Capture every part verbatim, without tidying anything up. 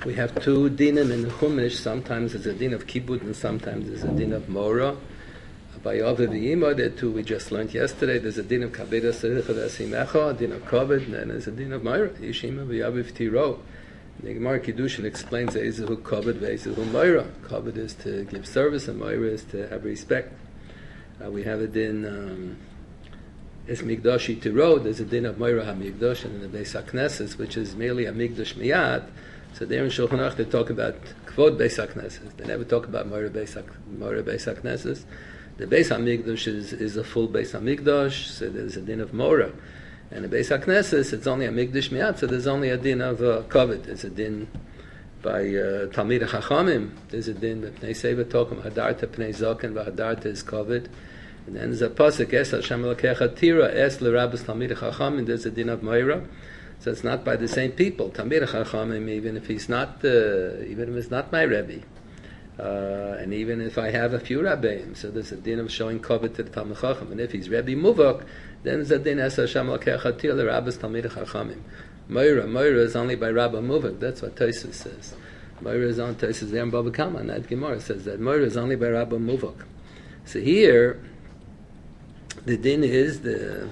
We have two dinim in the Chumash. Sometimes it's a din of kibbut and sometimes it's a din of mora. By Ovid v'yima, the two we just learned yesterday. There's a din of kabeda sericha v'asimecha, a din of kovid, and then there's a din of mora. Yishima v'yaviv tiro. The Gemara Kiddushin explains ezehu kovid v'ezehu mora. Kovid is to give service and mora is to have respect. Uh, we have a din um, es migdashi tiro. There's a din of mora ha-migdash and in the Beis HaKnesses, which is merely a migdash miyat. So there in Shulchan Aruch they talk about kvod Beis HaKnesses. They never talk about mora Beis HaKnesses. The Beis HaMikdash is, is a full Beis HaMikdash, so there's a din of Mora. And the Beis HaKnesses, it's only a Mikdash Miyat, so there's only a din of uh, Kovet. There's a din by uh, Talmid HaChachamim. There's a din of Pnei Seva Tokum, Hadarta Pnei Zoken, Hadarta is Kovet. And then there's a pasuk, Es Hashem Elokecha Tira, Es L'Rabbis Talmid HaChachamim, there's a din of Moira. So it's not by the same people. Talmid HaChachamim, even if he's not, uh, even if it's not my Rebbe. Uh, and even if I have a few Rabbeim, so there's a din of showing kovet to the Talmid Chacham. And if he's Rebbe Muvok, then there's a din Es Hashem Elokecha Tira, the Rabbis Talmid Chachamim. Moira, Moira is only by Rabbi Muvok. That's what Tosfos says. Moira is on Tosfos there in Baba Kama, and that Gemara says that Moira is only by Rabbi Muvok. So here, the din is the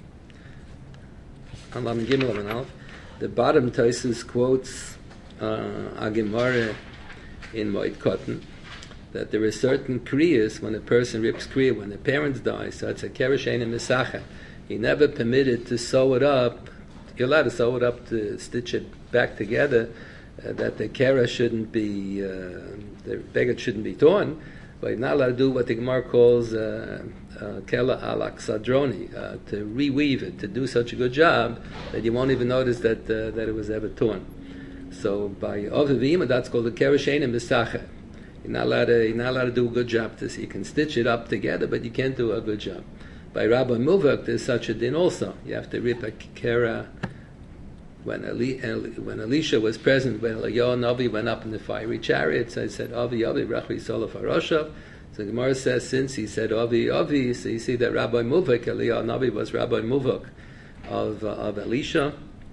Alam Gimel and Alf. The bottom Tosfos quotes uh, a Gemara in Moed Cotton, that there are certain kriyas when a person rips kriya, when the parents die, so it's a keresh ein mesacha. You're never permitted to sew it up. You're allowed to sew it up to stitch it back together, uh, that the keresh shouldn't be, uh, the beggar shouldn't be torn, but you're not allowed to do what the Gemara calls uh, uh, kela alak sadroni, uh, to reweave it, to do such a good job that you won't even notice that uh, that it was ever torn. So by Ovid v'yima, that's called the keresh ein mesacha. You're not allowed to, you're not allowed to do a good job to see. You can stitch it up together, but you can't do a good job. By Rabbi Muvok, there's such a din also. You have to rip a kera. When Eli, when Elisha was present, when Eliyahu Navi went up in the fiery chariot, so he said, Avi, Avi, Rachri Solaf Haroshav. So the Gemara says, since he said, Avi, Avi, so you see that Rabbi Muvok, Eliyahu Navi was Rabbi Muvok of, uh, of Elisha.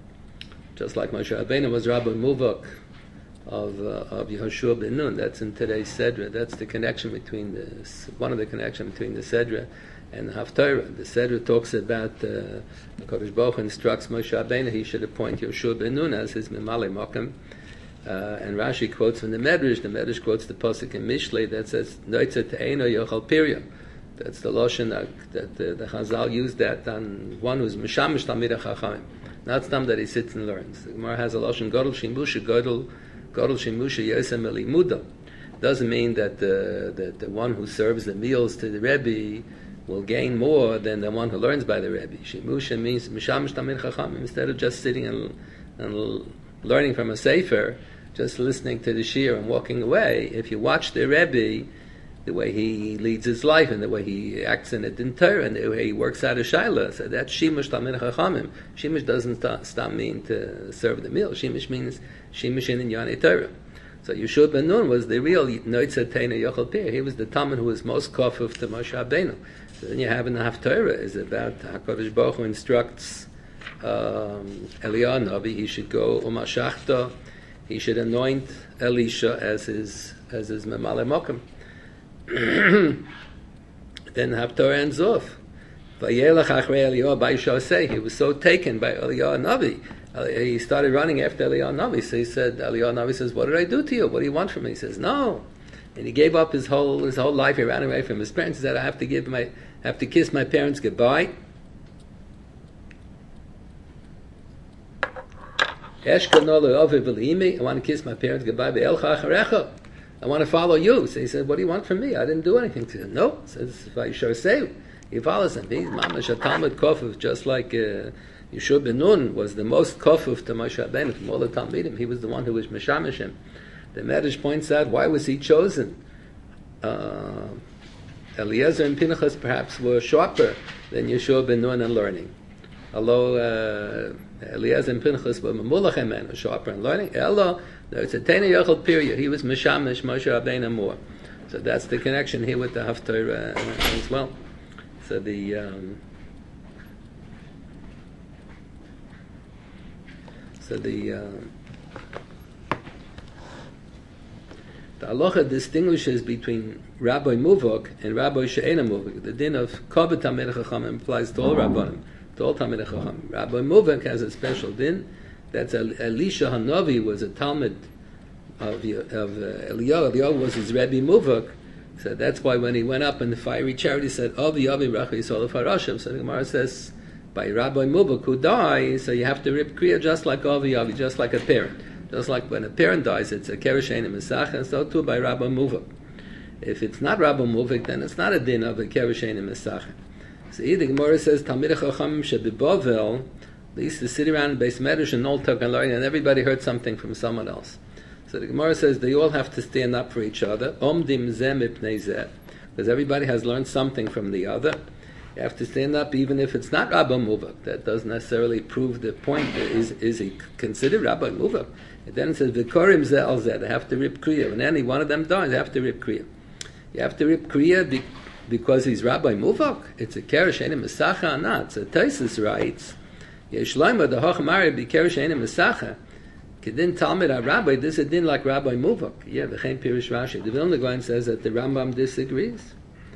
Just like Moshe Rabbeinu was Rabbi Muvok of uh, of Yehoshua ben Nun. That's in today's Sedra. That's the connection between the one of the connection between the Sedra and the Haftarah. The Sedra talks about uh, the Kodesh Baruch Hu instructs Moshe Rabbeinu he should appoint Yehoshua ben Nun as his Memale Mokem. Uh, and Rashi quotes from the Medrash. The Medrash quotes the pasuk in Mishlei that says Noitzet Te'eno Yochal Pirya. That's the lashon that, that the, the Chazal used that on one who's Mishamish Talmid HaChachamim. Not some that he sits and learns. The Gemara has a lashon Godel Shimusha Godel Godel Shimusha Yosem Elimuda. Doesn't mean that the, the the one who serves the meals to the Rebbe will gain more than the one who learns by the Rebbe. Shimusha means Mishamish Talmid Chachamim. Instead of just sitting and, and learning from a sefer, just listening to the shir and walking away, if you watch the Rebbe, the way he leads his life and the way he acts in it in Torah and the way he works out a shaila. So that's Shimush Talmid Chachamim. Shimush doesn't st- stop mean to serve the meal. Shimush means Shimush in Yanei Torah. So Yehoshua ben Nun was the real Noitzet Te'eno Yochal Pirya. He was the Talmud who was most kofuf to Moshe Rabbeinu. So then you have in the Haftarah is about HaKadosh Baruch Hu instructs um, Eliyahu Navi he should go Umashachta, he should anoint Elisha as his as his Memale Mokem. Then Haftarah ends off. Vayelach achrei Eliyahu b'Yishar say he was so taken by Eliyahu Navi, he started running after Eliyahu Navi. So he said, Eliyahu Navi says, "What did I do to you? What do you want from me?" He says, "No." And he gave up his whole his whole life. He ran away from his parents. He said, "I have to give my have to kiss my parents goodbye." I want to kiss my parents goodbye. I want to follow you. So he said, "What do you want from me? I didn't do anything to you." No, says Vayishar say he follows him. He's mamash a Talmud kofuf, just like uh, Yehoshua ben Nun was the most kofuf to Moshe Rabbeinu from all the Talmidim. He was the one who was meshamish him. The Medrash points out why was he chosen. Uh, Eliezer and Pinchas perhaps were sharper than Yehoshua ben Nun in learning. Although uh, Eliezer and Pinchas were memulachem men, were sharper in learning. Elo, it's a Te'eno Yochal Pirya. He was meshamish Moshe Rabbeinu more. So that's the connection here with the Haftarah uh, as well. So the um, so the uh, The halacha distinguishes between Rabbi Muvok and Rabbi She'ena Muvok. The din of Kavod Talmidei Chachamim applies to all Rabbanim, to all Talmidei Chachamim. Rabbi Muvok has a special din. That's Elisha Hanavi was a Talmud of, of uh, Eliyahu. Eliyahu was his Rebbe Muvok. So that's why when he went up in the fiery chariot, he said, Avi Avi Racha Yisrael Farashim. So the Gemara says, by Rabbi Muvok who dies, so you have to rip Kriya just like Avi Avi, just like a parent. Just like when a parent dies, it's a Keresh Ein Mesach, and so too by Rabbi Muvok. If it's not Rabbi Muvok, then it's not a din of a Keresh Ein Mesach. So here the Gemara says, Talmidei Chachamim shebeBavel, they used to sit around in Beis Medrash and all talk and learn, and everybody heard something from someone else. So the Gemara says they all have to stand up for each other. Omdim zeh mipnei zeh, because everybody has learned something from the other. You have to stand up even if it's not Rabbi Muvok. That doesn't necessarily prove the point. Is is he considered Rabbi Muvok? And then it says V'korim zeh al zeh. They have to rip kriya. When any one of them dies, they have to rip kriya. You have to rip kriya be, because he's Rabbi Muvok. It's a keresh ein mesacha or not. So Taisus writes, Yesh loimer the hochamari be keresh ein mesacha. Kedin Talmud HaRabbi, this is a din like Rabbi Muvok. Yeah, v'chein Pirish Rashi. The Vilna Gaon says that the Rambam disagrees.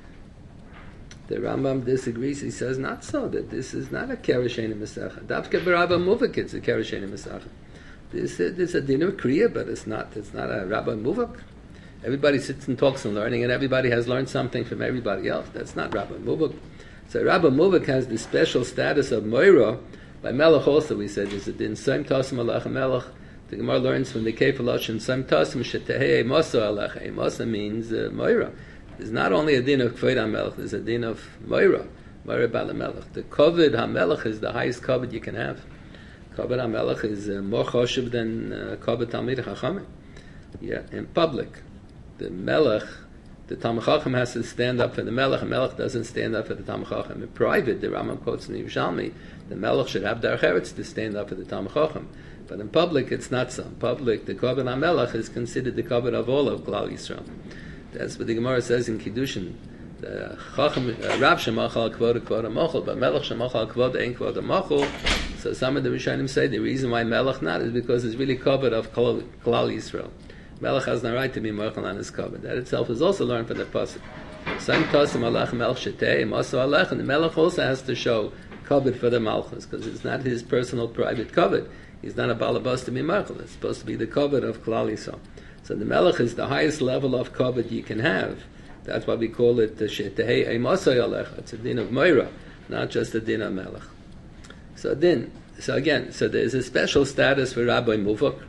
The Rambam disagrees. He says not so, that this is not a Keresh Ein Mesacha. Davke b'Rabbi Muvok, it's a Keresh Ein Mesacha. This is a din of Kriya, but it's not, it's not a Rabbi Muvok. Everybody sits and talks and learning, and everybody has learned something from everybody else. That's not Rabbi Muvok. So Rabbi Muvok has the special status of Moira. By Melech also, we said, there's a din, Soim Tasim Alach Melech. The Gemara learns from the Kefalosh and Soim Tasim Shetehei Mosa Alach. Mosa means uh, Moira. There's not only a din of Kvod HaMelech, there's a din of Moira, Moira Bal HaMelech. The Kovod HaMelech is the highest Kovod you can have. Kovod HaMelech is uh, more choshev than uh, Kovod Talmidei Chachamim. Yeah, in public, the Melech, the Talmid Chacham has to stand up for the Melech, and Melech doesn't stand up for the Talmid Chacham. In private, the Rambam quotes in the Yerushalmi, the Melech should have Derech Eretz to stand up for the Talmid Chacham. But in public, it's not so. In public, the Kovod HaMelech is considered the Kovod of all of Klal Yisrael. That's what the Gemara says in Kiddushin. The Chacham, Rav Shemachal Kvod Kvod HaMochel, but Melech Shemachal Kvod Ein Kvod HaMochel. So some of the Rishonim say the reason why Melech not is because it's really Kovod of Klal Yisrael. Melech has no right to be Mochel on his Kovod. That itself is also learned from the Pasuk. Same Tasim Alach Melech Shetei Mosa Alech, and the Melech also has to show Kovod for the Malchus, because it's not his personal private Kovod. He's not a balabas to be Mochel. It's supposed to be the Kovod of Klal Yisrael. So the Melech is the highest level of Kovod you can have. That's why we call it the Shetehei Eimosay Alech. It's a din of Moira, not just a din of Melech. So din. So again, so there's a special status for Rabbi Muvok.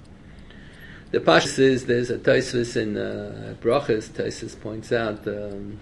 The Pasha says there's a Tosfos in uh, Brachas. Tosfos points out um,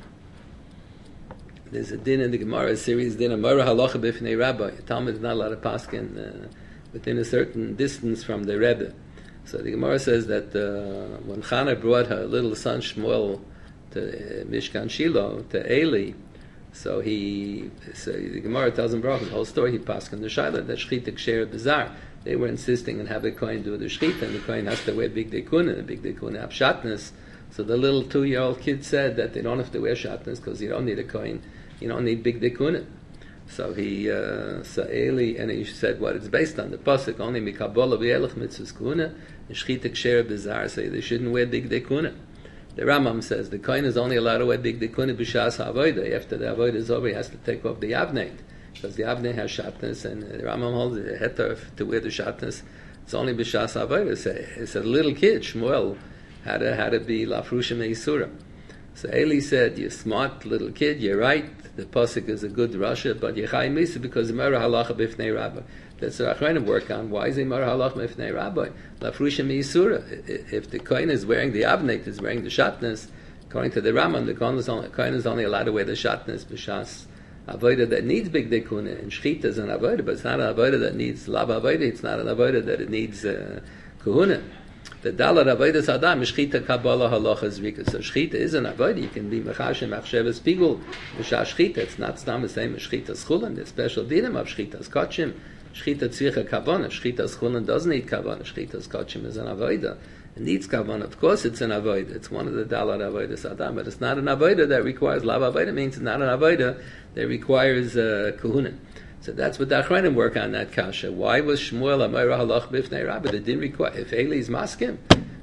there's a din in the Gemara, a series din of Moira Halacha B'fnei Rabbi. A Talmud is not allowed to paskin uh, within a certain distance from the Rebbe. So the Gemara says that uh, when Chana brought her little son Shmuel to uh, Mishkan Shiloh, to Eli, so he, so the Gemara tells him, the whole story, he passed on the Shaila, that Shchita Ksher Bizarre. They were insisting on having the Kohen do the Shchita, and the Kohen has to wear big dekuna, and big dekuna have shatnez. So the little two-year-old kid said that they don't have to wear shatnez because you don't need a Kohen, you don't need big dekuna. So he, uh, so Eli, and he said what it's based on, the pasuk only mikabola v'elech mitzvus kuna, and shchita ksher bizarre, say they shouldn't wear big dekuna. The Rambam says the kohen is only allowed to wear big dekuna b'shas ha'avodah. After the avodah is over, he has to take off the yavneit, because the yavneit has shatnez, and the Rambam holds the heter to wear the shatnez. It's only b'shas ha'avodah. So it's a little kid, Shmuel, had to, had to be lafrushim me'isura. So Eli said, "You smart little kid, you're right. The pasuk is a good rasha, but Yechai Misa because the Mera Halacha B'fnei Rabbi. That's what I'm trying to work on. Why is the Mera Halacha B'fnei Rabbi? Lafrusha Meisura. If the kohen is wearing the avneit, is wearing the shatnez, according to the Rambam, the kohen is only, kohen is only allowed to wear the shatnez b'shas avodah that needs big dekuna, and shchita is an avodah, but it's not an avodah that needs lav avodah. It's not an avodah that it needs uh, kahuna. The dalar avodah sadam is shchita kabbalah halacha zrika. So shchita is an avodah. You can be mechashem machshavas pigul b'shas shchita. It's not stam the same as shchita schulin. There's special dinim of shchita skotchim. Shchita tzricha kavana. Shchita schulin doesn't need kavana. Shchita skotchim is an avodah. It needs kavana. Of course, it's an avodah. It's one of the dalar avodah sadam, but it's not an avodah that requires lav avodah. Means it's not an avodah that requires uh, kahuna. So that's what the Achronim work on that kasha. Why was Shmuel Amora Halach Bifnei Rabbi? They didn't require. If Eli is maskim,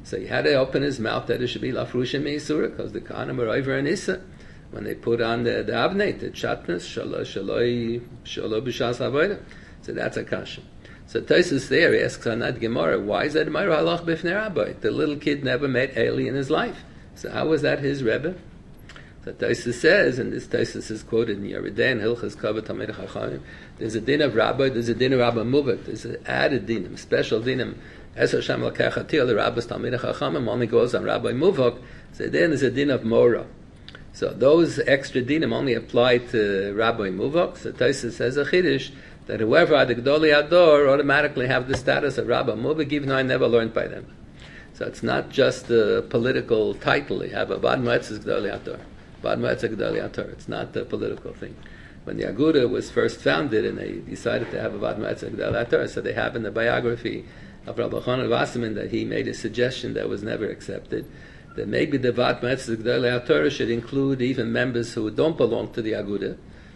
So he had to open his mouth that it should be lafrusha meisura, because the Kohanim were over an issa. When they put on the, the avnei, the chatnas, shaloi, shaloi, shaloi b'shas avodah. So that's a kasha. So Tosfos there asks on that Gemara, why is that Meir halach b'fnei rabbi? The little kid never met Eli in his life. So how was that his Rebbe? So Tosfos says, and this Tosfos is quoted in Yoreh De'ah and Hilchos Kavod Talmidei Chachamim, there's a din of rabbi, there's a din of rabbi muvak, there's an added dinim, special dinim. Es Hashem l'kechati the rabbis Talmidei Chachamim only goes on rabbi muvak. So then there's a din of mora. So those extra dinim only apply to Rabbi Muvak. So Tosfos says a chiddush that whoever had the Gedolei Hador automatically have the status of Rabbi Muvak, even though I never learned by them. So it's not just a political title. You have a Bad Moetzes Gedolei Hador, Bad Moetzes Gedolei Hador. It's not a political thing. When the Aguda was first founded and they decided to have a Bad Moetzes Gedolei Hador, so they have in the biography of Rabbi Chanan Wasserman that he made a suggestion that was never accepted, that maybe the Bad Moetzes Gedolei Hador should include even members who don't belong to the Aguda.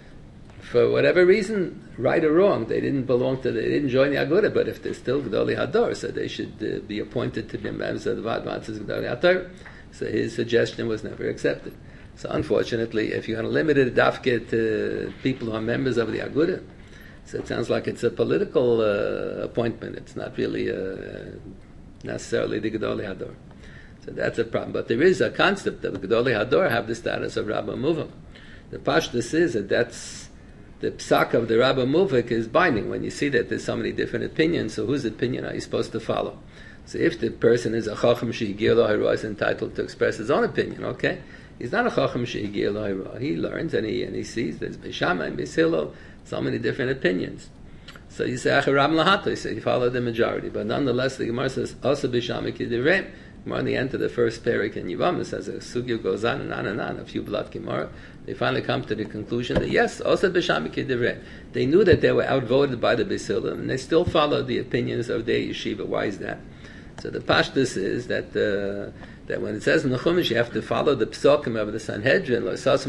For whatever reason, right or wrong, they didn't belong to, the, they didn't join the Aguda, but if they're still Gedolei Hador, so they should uh, be appointed to be members of the Bad Moetzes Gedolei Hador. So his suggestion was never accepted. So unfortunately, if you had limited dafke to people who are members of the Aguda, so it sounds like it's a political uh, appointment. It's not really uh, necessarily the Gedolei Hador. So that's a problem. But there is a concept that the Gedolei Hador have the status of Rabbi Muvak. The pashtus is that that's the psak of the Rabbi Muvak is binding. When you see that there's so many different opinions, so whose opinion are you supposed to follow? So if the person is a chacham she'higir lo hayra, is entitled to express his own opinion, okay? He's not a chacham she'higir lo hayra. He learns and he and he sees there's Beis Shammai and Beis Hillel, so many different opinions. So you say acharam lahato, you say you follow the majority. But nonetheless, the Gemara says also Beis Shammai kidivrei. More on the end of the first parak in Yevamos, as a sugya goes on and on and on, a few blood Gemara, they finally come to the conclusion that yes, also Beis Shammai kidivrei. They knew that they were outvoted by the Beis Hillel, and they still followed the opinions of their yeshiva. Why is that? So the pashtus is that uh, that when it says in the Chumash you have to follow the psokim of the Sanhedrin,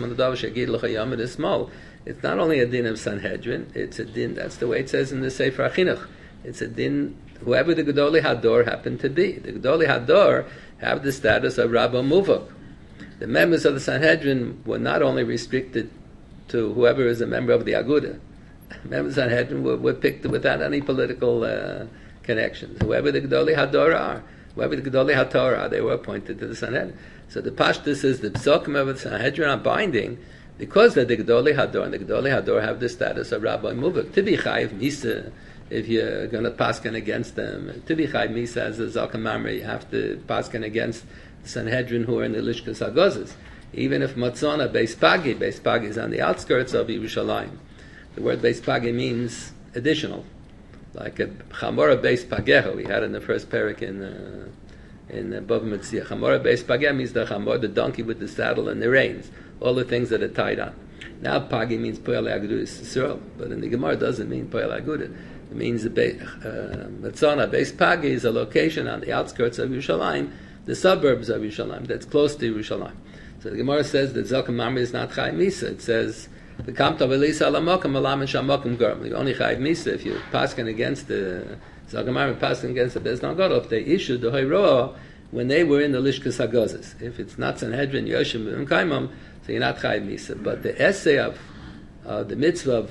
it's not only a din of Sanhedrin, it's a din, that's the way it says in the Sefer HaChinuch. It's a din, whoever the Gedolei Hador happened to be. The Gedolei Hador have the status of Rabbi Muvak. The members of the Sanhedrin were not only restricted to whoever is a member of the Aguda. Members of the Sanhedrin were, were picked without any political uh, connections. Whoever the Gedolei Hador are, whoever the Gedolei Hador are, they were appointed to the Sanhedrin. So the pashtus is the psokim of the Sanhedrin are binding because they're the Gedolei Hador, and the Gedolei Hador have the status of Rabbi Muvak. To be chayiv misa, if you're going to paskin against them, to be chayiv misa as a Zalkan Mamre, you have to paskin against the Sanhedrin who are in the Lishkas HaGozes. Even if Matzona Beis Pagi, Beis Pagi is on the outskirts of Yerushalayim. The word Beis Pagi means additional. Like a Chamora Beis Pageho, we had in the first parak in uh, in uh, Bava Metzia. Chamora Beis Pageho means the Chamor, the donkey with the saddle and the reins, all the things that are tied on. Now Pagi means Poel Agudus Yisrael, but in the Gemara it doesn't mean Poel Agudah. It means the Be- uh, Matzona Beis Pagi is a location on the outskirts of Yerushalayim, the suburbs of Yerushalayim, that's close to Yerushalayim. So the Gemara says that Zalkan Mamre is not Chai Misa. It says the Kamta Velisa Alamokim Alam and Shamokim Garm. You only Chai Misa if you're passing against the Zalkan Mamre, passing against the Bezdon Gadol. If they issued the Hayroah when they were in the Lishkas HaGozes. If it's not Sanhedrin, Yoshim, and Kaimam, so you're not Chai Misa. But the essay of uh, the mitzvah of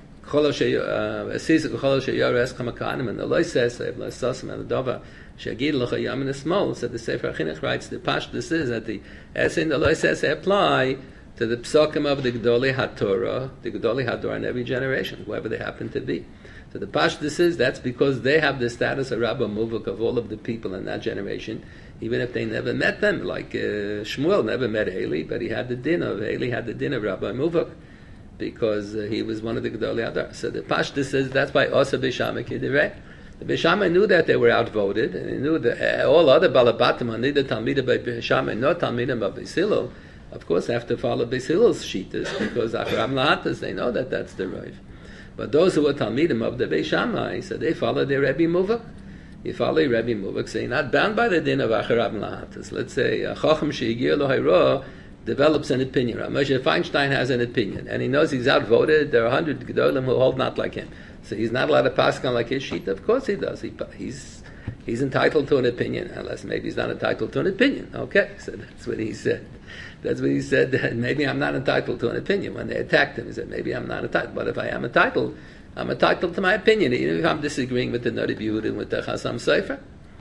Asisa Kol Sheyor Eschem HaKanim and the Lois says Lasosim and the Dova Shagid Locha Yam and the Small. So the Sefer HaChinuch writes the pashtus is that the essay and the Lois says apply to the psokim of the Gedolei HaTorah, the Gedolei Hador in every generation, whoever they happen to be. So the pashtus is that's because they have the status of Rabbi Muvak of all of the people in that generation, even if they never met them. Like uh, Shmuel never met Eli, but he had the din of Eli had the din of Rabbi Muvak, because uh, he was one of the Gedolei Hador. So the pashtus is that's why also Beis Shammai kidivrei. The Beis Shammai knew that they were outvoted, and he knew that uh, all other balabatim are neither talmidim by Beis Shammai nor talmidim by Beis Hillel. Of course, they have to follow Beis Hillel's shitas because acharam lahatas they know that that's the right. But those who are talmidim of the Beis Shammai, so they follow their Rebbe Muvak. You follow your Rebbe Muvak, so you're not bound by the din of acharam lahatas. Let's say a chacham she'higir lo hayra develops an opinion. Moshe Feinstein has an opinion, and he knows he's outvoted. There are a hundred gedolim who hold not like him, so he's not allowed to pass on like his sheet. Of course he does. He, he's he's entitled to an opinion, unless maybe he's not entitled to an opinion. Okay, so that's what he said. That's what he said, that maybe I'm not entitled to an opinion. When they attacked him, he said, maybe I'm not entitled. But if I am entitled, I'm entitled to my opinion, even if I'm disagreeing with the Nari B'Yehuda and with the Chasam Sofer.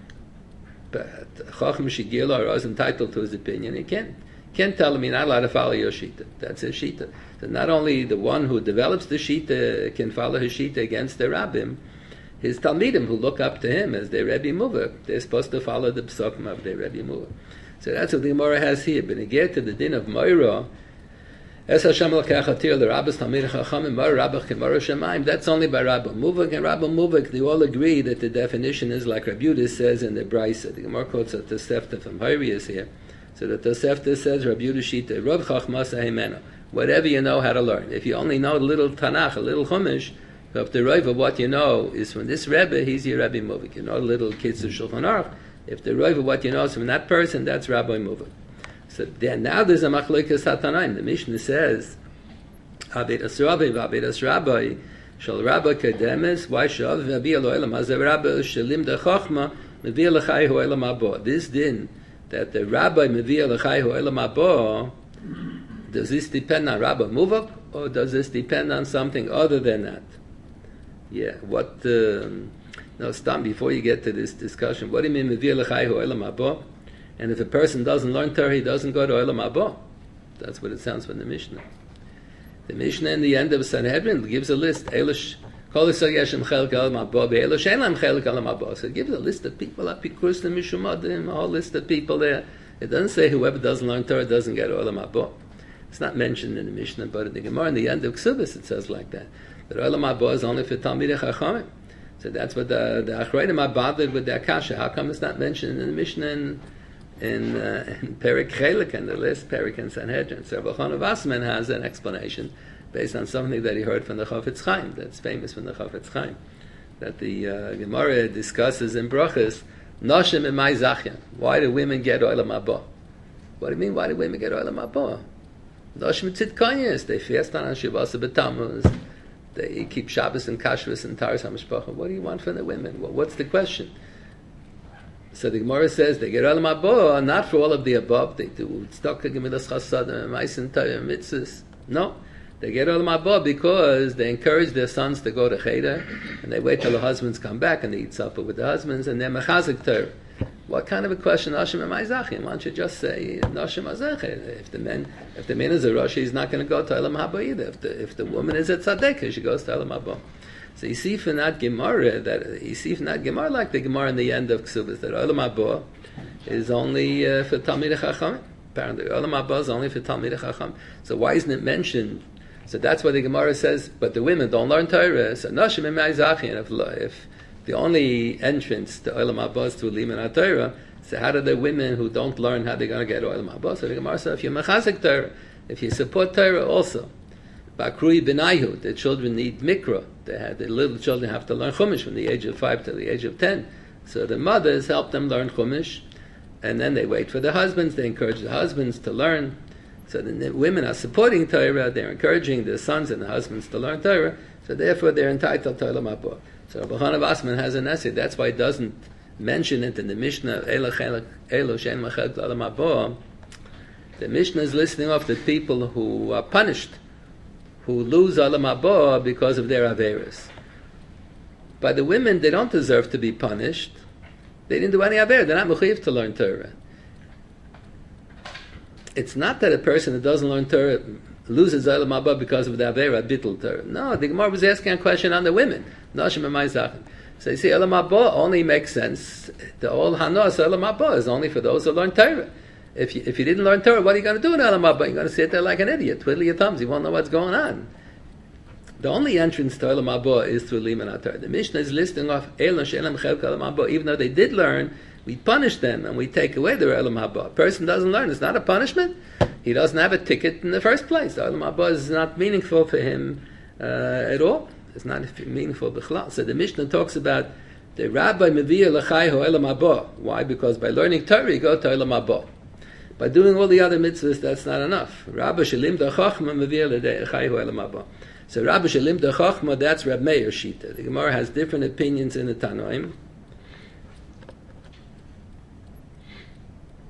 But Chacham Shigila is entitled to his opinion. He can't, can't tell him you're not allowed to follow your Shita. That's his Shita. So not only the one who develops the Shita can follow his Shita against the Rabbim, his Talmidim who look up to him as their Rebbe Muvah, they're supposed to follow the Psukim of their Rebbe Muvah. So that's what the Gemara has here. But again, to the din of Moira, Es Hashem L'Kechatir, the Rabbis Talmid Chachamim, Moira Rabbach Kemara Shemaim, that's only by Rabbi Muvak, and Rabbi Muvak, they all agree that the definition is like Rabbi Yehuda says in the Brisa. The Gemara quotes a Tosefta from Horius here. So the Tosefta says, Rabbi Yehuda Shita, Rav Chachmasa Himeno, whatever you know how to learn. If you only know a little Tanakh, a little Chumash, so if the Rav of what you know is from this Rebbe, he's your Rabbi Muvak. You know a little Kitzur Shulchan Aruch. If the Rav of what you know is from that person, that's Rabbi Muvak. So then, now there's a Machlokes Hatanaim. The Mishnah says, Abedas Rabbi, Abedas Rabbi, Shal Rabbi Kedemes, why Shav, V'Abi Elohelam, Hazav Rabbi, Shalim De Chochma, Mevi Elachai Ho'elam Abo. This din, that the Rabbi Mevi Elachai Ho'elam Abo, does this depend on Rabbi Muvak, or does this depend on something other than that? Yeah, what, um, no, stop before you get to this discussion. What do you mean, Mevi Elachai Ho'elam Abo? And if a person doesn't learn Torah, he doesn't go to Olam Haba. That's what it sounds from the Mishnah. The Mishnah in the end of Sanhedrin gives a list. Elish, Kol Yisrael Yeshem Chelik Olam Haba, Ve'elish Ein Lahem Chelik Olam Haba. So it gives a list of people, Apikus and Mishumadim, a whole list of people there. It doesn't say whoever doesn't learn Torah doesn't get Olam Haba. It's not mentioned in the Mishnah, but in the Gemara, in the end of Ksubis, it says like that. That Olam Haba is only for Talmidei Chachamim. So that's what the, the Achreidim are bothered with the Akasha. How come it's not mentioned in the Mishnah in in, uh, in Perik Chelik and the list, Perik and Sanhedrin? So Rabbi Chana Vassman has an explanation based on something that he heard from the Chafetz Chaim, that's famous from the Chafetz Chaim, that the uh, Gemara discusses in Brachas, Noshim Emai Zachyan. Why do women get Olam Haba? What do you mean, why do women get Olam Haba? Noshim Tzidkanyas, they fast on Shivasa B'Tammuz, they keep Shabbos and Kashrus and Taras HaMishpacha. What do you want from the women? What's the question? So the Gemara says they get Olam Haba, not for all of the above. They do Tzedakah, Gemilas Chasadim, Ma'asen Torah, Mitzvahs. No, they get Olam Haba because they encourage their sons to go to Cheder, and they wait till the husbands come back and they eat supper with the husbands, and they're Mechazik Torah. What kind of a question? Nashim Emai Zachin. Why don't you just say Nashim Azachin? If the man, if the man is a Rosh, he's not going to go to Olam Haba either. If the if the woman is a Tzaddik, she goes to Olam Haba. So you see from that Gemara, that you see from that Gemara like the Gemara in the end of Ksubas, that Olam Haba is only uh, for Talmidei Chacham. Apparently, Olam Haba is only for Talmidei Chacham. So why isn't it mentioned? So that's why the Gemara says, but the women don't learn Torah. So Nashim Emai Zachin. If if the only entrance to Olam Haba is to Liman HaTorah, so how do the women who don't learn how they're going to get Olam Haba? So the Gemara says, if you're Mechazik Torah, if you support Torah also, Bakrui B'nayu, the children need Mikra. They had, the little children have to learn Chumash from the age of five to the age of ten. So the mothers help them learn Chumash, and then they wait for the husbands. They encourage the husbands to learn. So the women are supporting Torah. They're encouraging the sons and the husbands to learn Torah. So therefore, they're entitled to Olam Haba. So Rabbi Chana Vassman has an essay. That's why it doesn't mention it in the Mishnah. Elo she'en machel Olam Haba. The Mishnah is listing off the people who are punished, who lose Olam Haba because of their Averis. By the women, they don't deserve to be punished. They didn't do any Aver. They're not mechuyev to learn Torah. It's not that a person that doesn't learn Torah loses Olam Haba because of the Avera, Bittul Torah. No, the Gemara was asking a question on the women. Noshim Emai Zachin. So you see, Olam Haba only makes sense. The whole Hanos Olam Haba is only for those who learn Torah. If you, if you didn't learn Torah, what are you going to do in Olam Haba? You're going to sit there like an idiot, twiddle your thumbs. You won't know what's going on. The only entrance to Olam Haba is through Liman HaTorah. The Mishnah is listing off Elon She'elam Chelek Olam Haba. Even though they did learn, we punish them and we take away their Olam Haba. A person doesn't learn. It's not a punishment. He doesn't have a ticket in the first place. The Olam Haba is not meaningful for him uh, at all. It's not meaningful b'chlal. So the Mishnah talks about the Rabbi Meviyah L'chai Olam Haba. Why? Because by learning Torah, you go to Olam Haba. By doing all the other mitzvahs, that's not enough. Rabbi Shalim Da Chachma Meviyah L'chai Olam Haba. So Rabbi Shalim Da Chachma, that's Rab Meir Shita. The Gemara has different opinions in the Tanoim.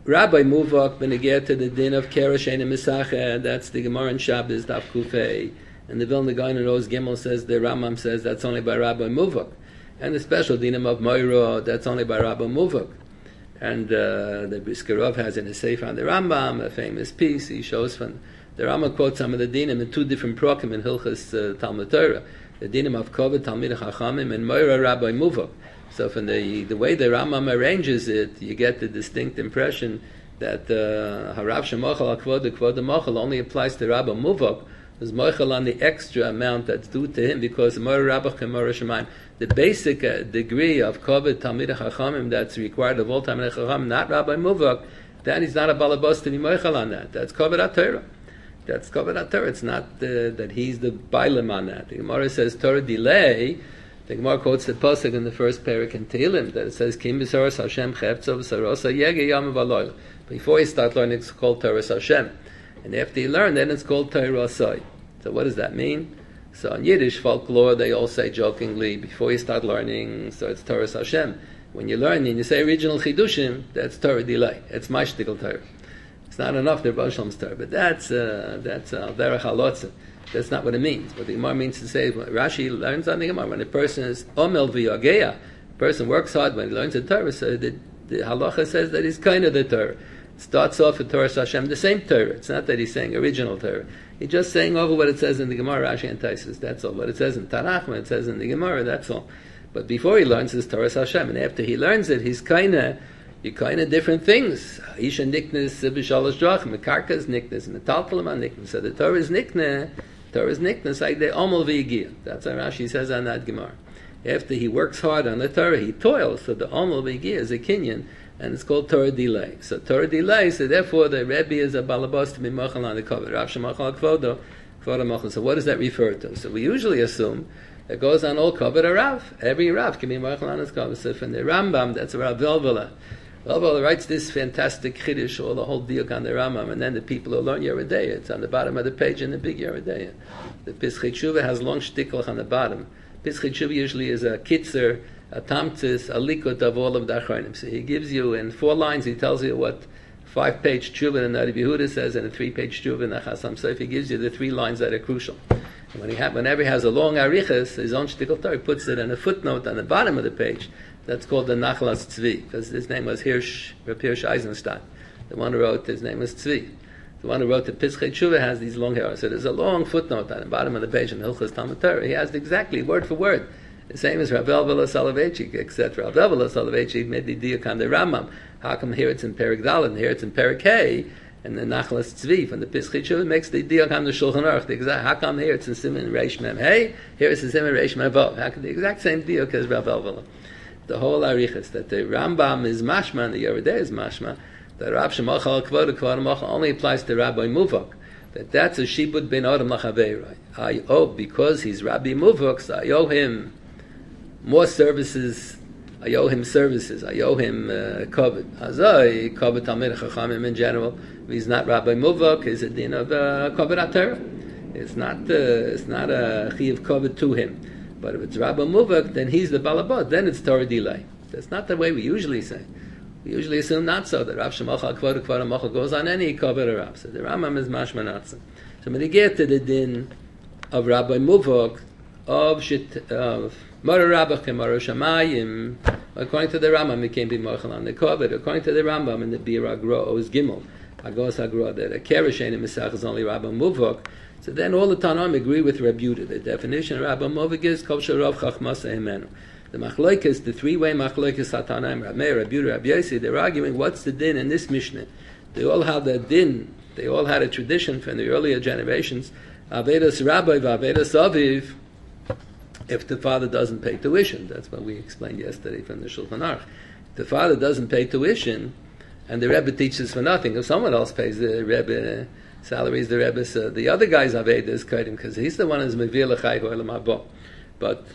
Rabbi Muvak benegir to the din of Keresh Ein Misacha, that's the Gemara in Shabbos, Daf Kufei. And the Vilna Gaon in Oz Gimel says, the Rambam says that's only by Rabbi Muvak. And the special dinim of Moira, that's only by Rabbi Muvak. And uh, the Briskerov has in his Sefer on the Rambam, a famous piece, he shows from, the Rambam quotes some of the dinim in two different prokim in Hilchas uh, Talmud Torah. The dinim of Koved, Talmid Chachamim, and Moira Rabbi Muvak. So from the, the way the Rambam arranges it, you get the distinct impression that Harav Shemochel al Kvod Kvod Mochel only applies to Rabbi Muvak, who's Mochel on the extra amount that's due to him, because Moira Rabbi Chemora Shemaim, the basic uh, degree of Koved Talmid Chachamim that's required of all Talmid Chachamim, not Rabbi Muvak, then he's not a balabos to be Mochel on that. That's Koved HaTorah. That's Koved HaTorah. It's not uh, that he's the Bailam on that. The Gemara says Torah delay. The Gemara quotes the pasuk in the first parak in Tehillim that it says Kim b'saros Hashem cheptzo b'sarosa yege yom v'aloil. Before you start learning, it's called Torah Hashem, and after you learn, then it's called Torah Asai. So what does that mean? So in Yiddish folklore, they all say jokingly, before you start learning, so it's Torah Hashem. When you learn and you say original chidushim, that's Torah delay. It's mashtikal Torah. It's not enough the Rebbe Shalom's Torah, but that's uh, that's uh, derech halotza. That's not what it means. What the Gemara means to say, Rashi learns on the Gemara, when a person is omel v'yageya, a person works hard when he learns the Torah, so the, the halacha says that he's kind of the Torah. It starts off with Torah Hashem, the same Torah. It's not that he's saying original Torah. He's just saying over what it says in the Gemara, Rashi and Taisus, that's all. What it says in Tanakh, what it says in the Gemara, that's all. But before he learns his Torah Hashem, and after he learns it, he's kind of you kind of different things. Isha niknes b'shalosh drachim, mekarkas niknes, metaltalam niknes. So the Torah is nikne, Torah is niknes like the omel v'yigiyah. That's how Rashi says on that Gemara. After he works hard on the Torah, he toils. So the omel v'yigiyah is a kinyan, and it's called Torah delay. So Torah delay. So therefore, the Rebbe is a balabos to be mochel on the cover. Rav shemachal al kvodo, kvodo mochel. So what does that refer to? So we usually assume it goes on all cover a Rav. Every Rav can be mochel on his cover. So from the Rambam, that's Rav Velvela. Velvela writes this fantastic chiddush, all the whole diuk on the Rambam, and then the people who learn Yeridei, it's on the bottom of the page in the big Yeridei. The Pischei Tshuva has long shtiklach on the bottom. Pischei Tshuva usually is a kitzer, a tamtzis, a likut of all of the achronim. So he gives you in four lines, he tells you what five-page tshuva in the Nari Yehuda says, and a three-page tshuva in the Chasam Sof. He gives you the three lines that are crucial. And when he ha- whenever he has a long arichas, his own shtikl Torah, he puts it in a footnote on the bottom of the page. That's called the Nachlas Tzvi, because his name was Hirsch, Reb Hirsch Eisenstadt. The one who wrote, his name was Tzvi. The one who wrote the Pischei Tshuva has these long hairs. So there's a long footnote on the bottom of the page in Hilchas Talmud Torah. He has exactly word for word the same as Rav Elvela Soloveitchik, et cetera. Rav Elvela Soloveitchik made the diuk on the Rambam. How come here it's in Perik Dalet and here it's in Perik Hey, and the Nachlas Tzvi from the Pischei Tshuva makes the diuk on the Shulchan Aruch. The exact, how come here it's in Siman Reish Mem Hey, here it's in Siman Reish Mem Vav? How come the exact same diuk as Rav Elvela? The whole arichas that the Rambam is mashma and the Yeridei is mashma. The Rav Shemachal al Kvod Kvod Mochel only applies to Rabbi Muvak. That that's a shibud ben adam lachaveiroi. I owe, because he's Rabbi Muvak, so I owe him more services. I owe him services. I owe him kavod. Azai kavod Talmid Chachamim in general. If he's not Rabbi Muvak, is a din of kavod HaTorah. It's not. Uh, it's not a chiyuv kavod to him. But if it's Rabbi Muvak, then he's the balabot. Then it's Torah delay. That's not the way we usually say. We usually assume not so, that Rav Shemachal Kvod Kvod Mochel goes on any kavod Rav. So the Rambam is mashma not so. So when you get to the din of Rabbi Muvak, of shit of Mara Rabba Chemara Shamayim, according to the Rambam, it can't be mochel on the kavod. According to the Rambam in the Bir Agro is Gimel, Agos Agro, that a Keresh Ein Misach is only Rabbi Muvak. So then all the Tanaim agree with Reb Yehuda. The definition of Rabbi Muvak is Kol Sharav Chachmasa Himenu. The Machlokes, the three-way Machlokes Tanaim, Reb Meir, Reb Yehuda, Reb Yossi, they're arguing what's the din in this Mishnah. They all have the din. They all had a tradition from the earlier generations. Avedas Rabbi, Avedas Aviv. If the father doesn't pay tuition, that's what we explained yesterday from the Shulchan Aruch. If the father doesn't pay tuition, and the Rebbe teaches for nothing, if someone else pays the Rebbe salaries, the Rebbe, so the other guy's Aveda is Kaidim, because he's the one who's Mevir L'chai Ho'elam Haba. But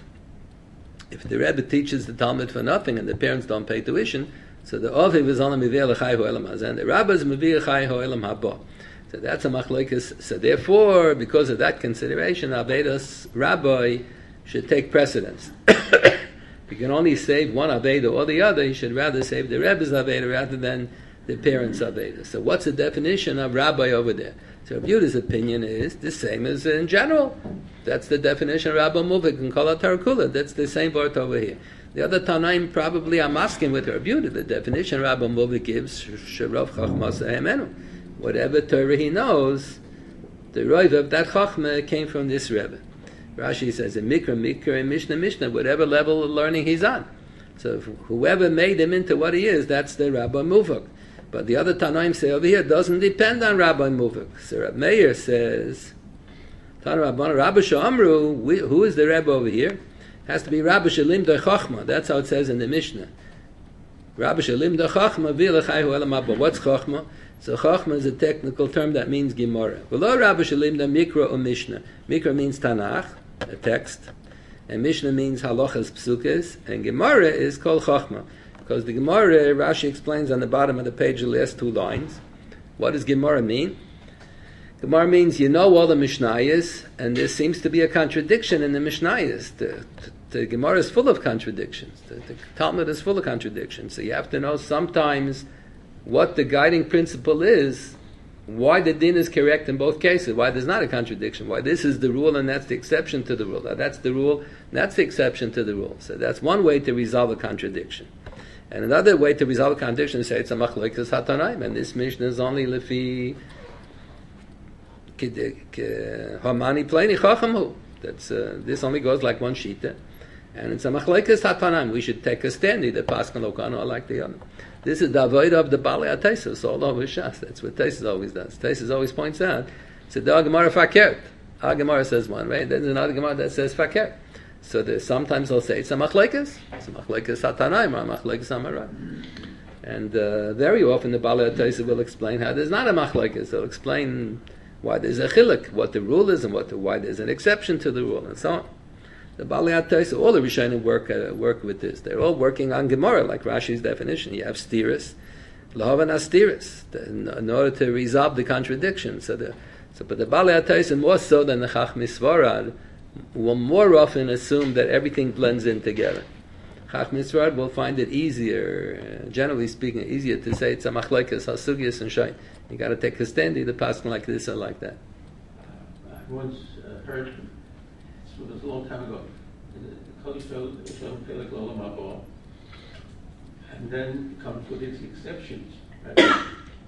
if the Rebbe teaches the Talmud for nothing and the parents don't pay tuition, so the Aviv is on a Mevir L'chai Ho'elam Haba, and the Rabbi is Mevir L'chai Ho'elam Haba. So that's a machlokes. So therefore, because of that consideration, Avedas Rabbi should take precedence. If you can only save one Aveda or the other, you should rather save the Rebbe's Aveda rather than the parents' Aveda. So what's the definition of rabbi over there? So Rabbi Yehuda's opinion is the same as in general. That's the definition of Rabbi Muvik and Kol HaTarakula. That's the same word over here. The other Tanaim probably I'm asking with Rabbi Yehuda. The definition Rabbi Muvik gives, Sherav Chachmas Ha'emenu. Whatever Torah he knows, the Rav of that Chachma came from this Rebbe. Rashi says, in Mikra, Mikra, and Mishnah, Mishnah, whatever level of learning he's on. So whoever made him into what he is, that's the Rabbi Muvik. But the other Tanaim say over here, doesn't depend on Rabbi Muvik. So Rabbi Meir says, Tana Rabban, Rabbi Sha'amru, who is the Rebbe over here? Has to be Rabbi Shalim de Chachma. That's how it says in the Mishnah. Rabbi Shalim de Chachma, v'ilachayhu elam abba. What's Chachma? So Chachma is a technical term that means Gemara. V'lo Rabbi Shalim de Mikra or Mishnah. Mikra means Tanakh, a text, and Mishnah means halachas psukes, and Gemara is called Chachma. Because the Gemara, Rashi explains on the bottom of the page, the last two lines. What does Gemara mean? Gemara means you know all the Mishnayos, and there seems to be a contradiction in the Mishnayos. The, the, the Gemara is full of contradictions. The, the Talmud is full of contradictions. So you have to know sometimes what the guiding principle is, why the din is correct in both cases, why there's not a contradiction, why this is the rule and that's the exception to the rule. Now that's the rule, and that's the exception to the rule. So that's one way to resolve a contradiction. And another way to resolve a contradiction is say it's a machlokes hatanaim, and this Mishnah is only lefi hamani pleni chachamu. That's uh, this only goes like one shita, and it's a machlokes hatanaim. We should take a stand either paskan lokano or like the other. This is the avodah of the Balei HaTaisus all over Shas. That's what Taisus always does. Taisus always points out. It's a Gemara fakert. Our Gemara says one way. There's another Gemara that says fakert. So there's, sometimes they'll say it's a machlekes. It's a machlekes hatanaim or a machlekes amara. And uh, very often the Balei HaTaisus will explain how there's not a machlekes. They'll explain why there's a chiluk, what the rule is, and what the, why there's an exception to the rule, and so on. The Balei HaTaisus, all the Rishonim work uh, work with this. They're all working on Gemara, like Rashi's definition. You have stiris, lahav and astiris, in, in order to resolve the contradiction. So, the, so but the Balei HaTaisus, more so than the Chachmei Svarad, will more often assume that everything blends in together. Chachmei Svarad will find it easier, uh, generally speaking, easier to say it's a machlekes, hasugias, and shayin. You got to take a stand, either passing like this or like that. Uh, I once uh, heard. It was a long time ago. And then comes with its exceptions. Right?